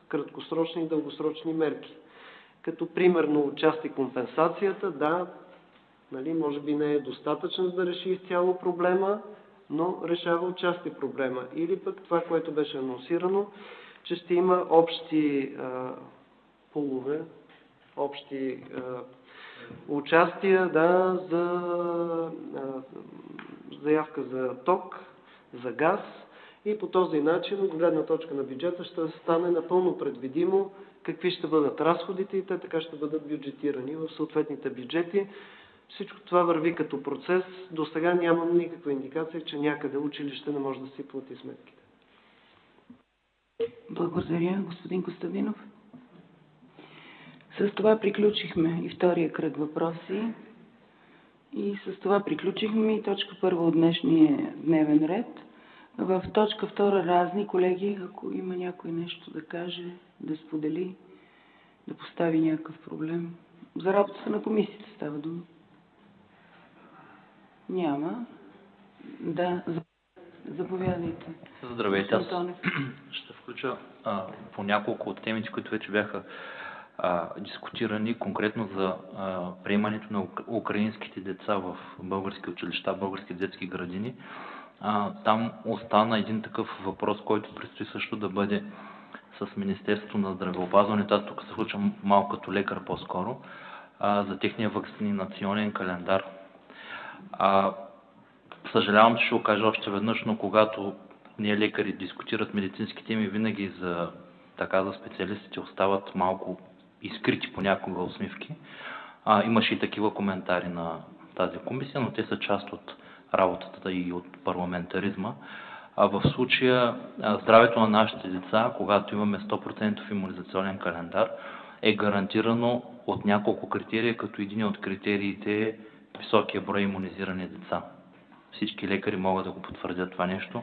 краткосрочни и дългосрочни мерки. Като примерно отчасти компенсацията, да, нали, може би не е достатъчно да реши изцяло проблема, но решава отчасти проблема. Или пък това, което беше анонсирано, че ще има общи а, полове, общи а, участия, да, за а, заявка за ток, за газ и по този начин, от гледна точка на бюджета, ще стане напълно предвидимо какви ще бъдат разходите и те така ще бъдат бюджетирани в съответните бюджети. Всичко това върви като процес. До сега нямам никаква индикация, че някъде училище не може да си плати сметките. Благодаря, господин Костадинов. С това приключихме и втория кръг въпроси. И с това приключихме и точка първа от днешния дневен ред. В точка втора разни, колеги, ако има някой нещо да каже, да сподели, да постави някакъв проблем. За работата на комисията става дума. Няма. Да, заповядайте. Здравейте, аз ще включа а, по няколко от темите, които вече бяха а, дискутирани, конкретно за а, приемането на украинските деца в български училища, български детски градини. А, там остана един такъв въпрос, който предстои също да бъде с Министерството на здравеопазването. Аз тук се случвам малко като лекар по-скоро, а, за техния вакцинационен календар. А, съжалявам, че ще го кажа още веднъж, но когато ние лекари дискутират медицински теми, винаги за, така, за специалистите остават малко изкрити понякога усмивки. А, имаше и такива коментари на тази комисия, но те са част от работата и от парламентаризма. А в случая здравето на нашите деца, когато имаме сто процента имунизационен календар, е гарантирано от няколко критерия, като един от критериите е високия брой имунизирани деца. Всички лекари могат да го потвърдят това нещо.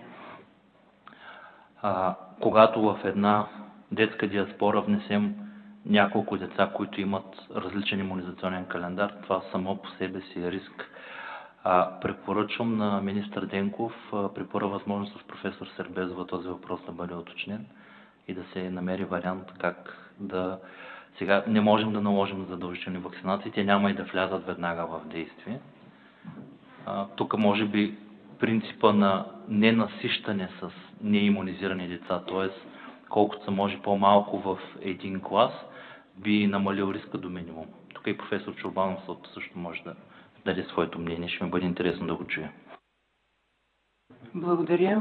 А, когато в една детска диаспора внесем няколко деца, които имат различен имунизационен календар, това само по себе си е риск. А, препоръчвам на министър Денков а, при първа възможност с професор Сербезова този въпрос да бъде уточнен и да се намери вариант как да... Сега не можем да наложим задължителни вакцинации, те няма и да влязат веднага в действие. А, тук може би принципа на ненасищане с неимунизирани деца, т.е. колкото се може по-малко в един клас, би намалил риска до минимум. Тук и професор Чорбанов също може да даде своето мнение. Ще ми бъде интересно да го чуя. Благодаря.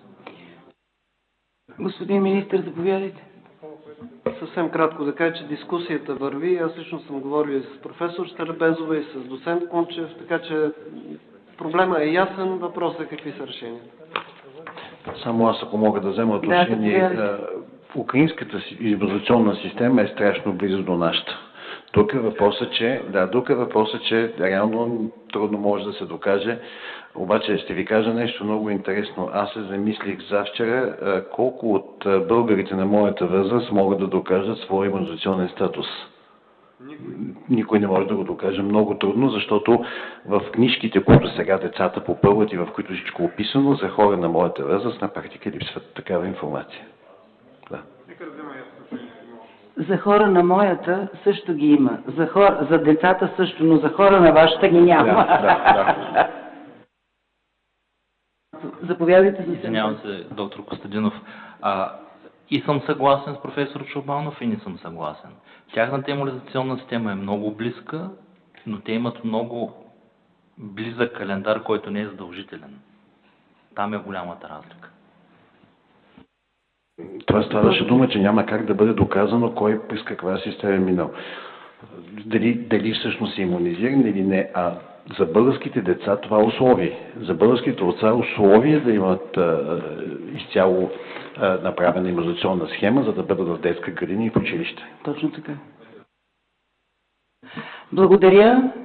Господин министър, заповядайте. Съвсем кратко да кажа, че дискусията върви. Аз лично съм говорил и с професор Старбезова и с доцент Кунчев, така че проблема е ясен, въпросът е какви са решенията. Само аз, ако мога да взема отношение, да, украинската имунизационна система е страшно близо до нашата. Тук е въпросът, че, да, тук е въпросът, че реално трудно може да се докаже. Обаче ще ви кажа нещо много интересно. Аз се замислих завчера колко от българите на моята възраст могат да докажат своя имунизационен статус. Никой. Никой не може да го докаже. Много трудно, защото в книжките, които сега децата попълват и в които всичко е описано, за хора на моята възраст на практика липсват такава информация. Да. За хора на моята също ги има. За, хора, за децата също, но за хора на вашата ги няма. Да, да, да. Заповядайте за Извинявам се, доктор Костадинов. А, и съм съгласен с професор Чорбанов и не съм съгласен. Тяхната имунизационна система е много близка, но те имат много близък календар, който не е задължителен. Там е голямата разлика. Това ставаше дума, че няма как да бъде доказано кой през каква система е минал. Дали, дали всъщност е имунизиран или не. А за българските деца това е условие. За българските деца е условие да имат а, изцяло а, направена имунизационна схема, за да бъдат в детска градина и в училище. Точно така. Благодаря.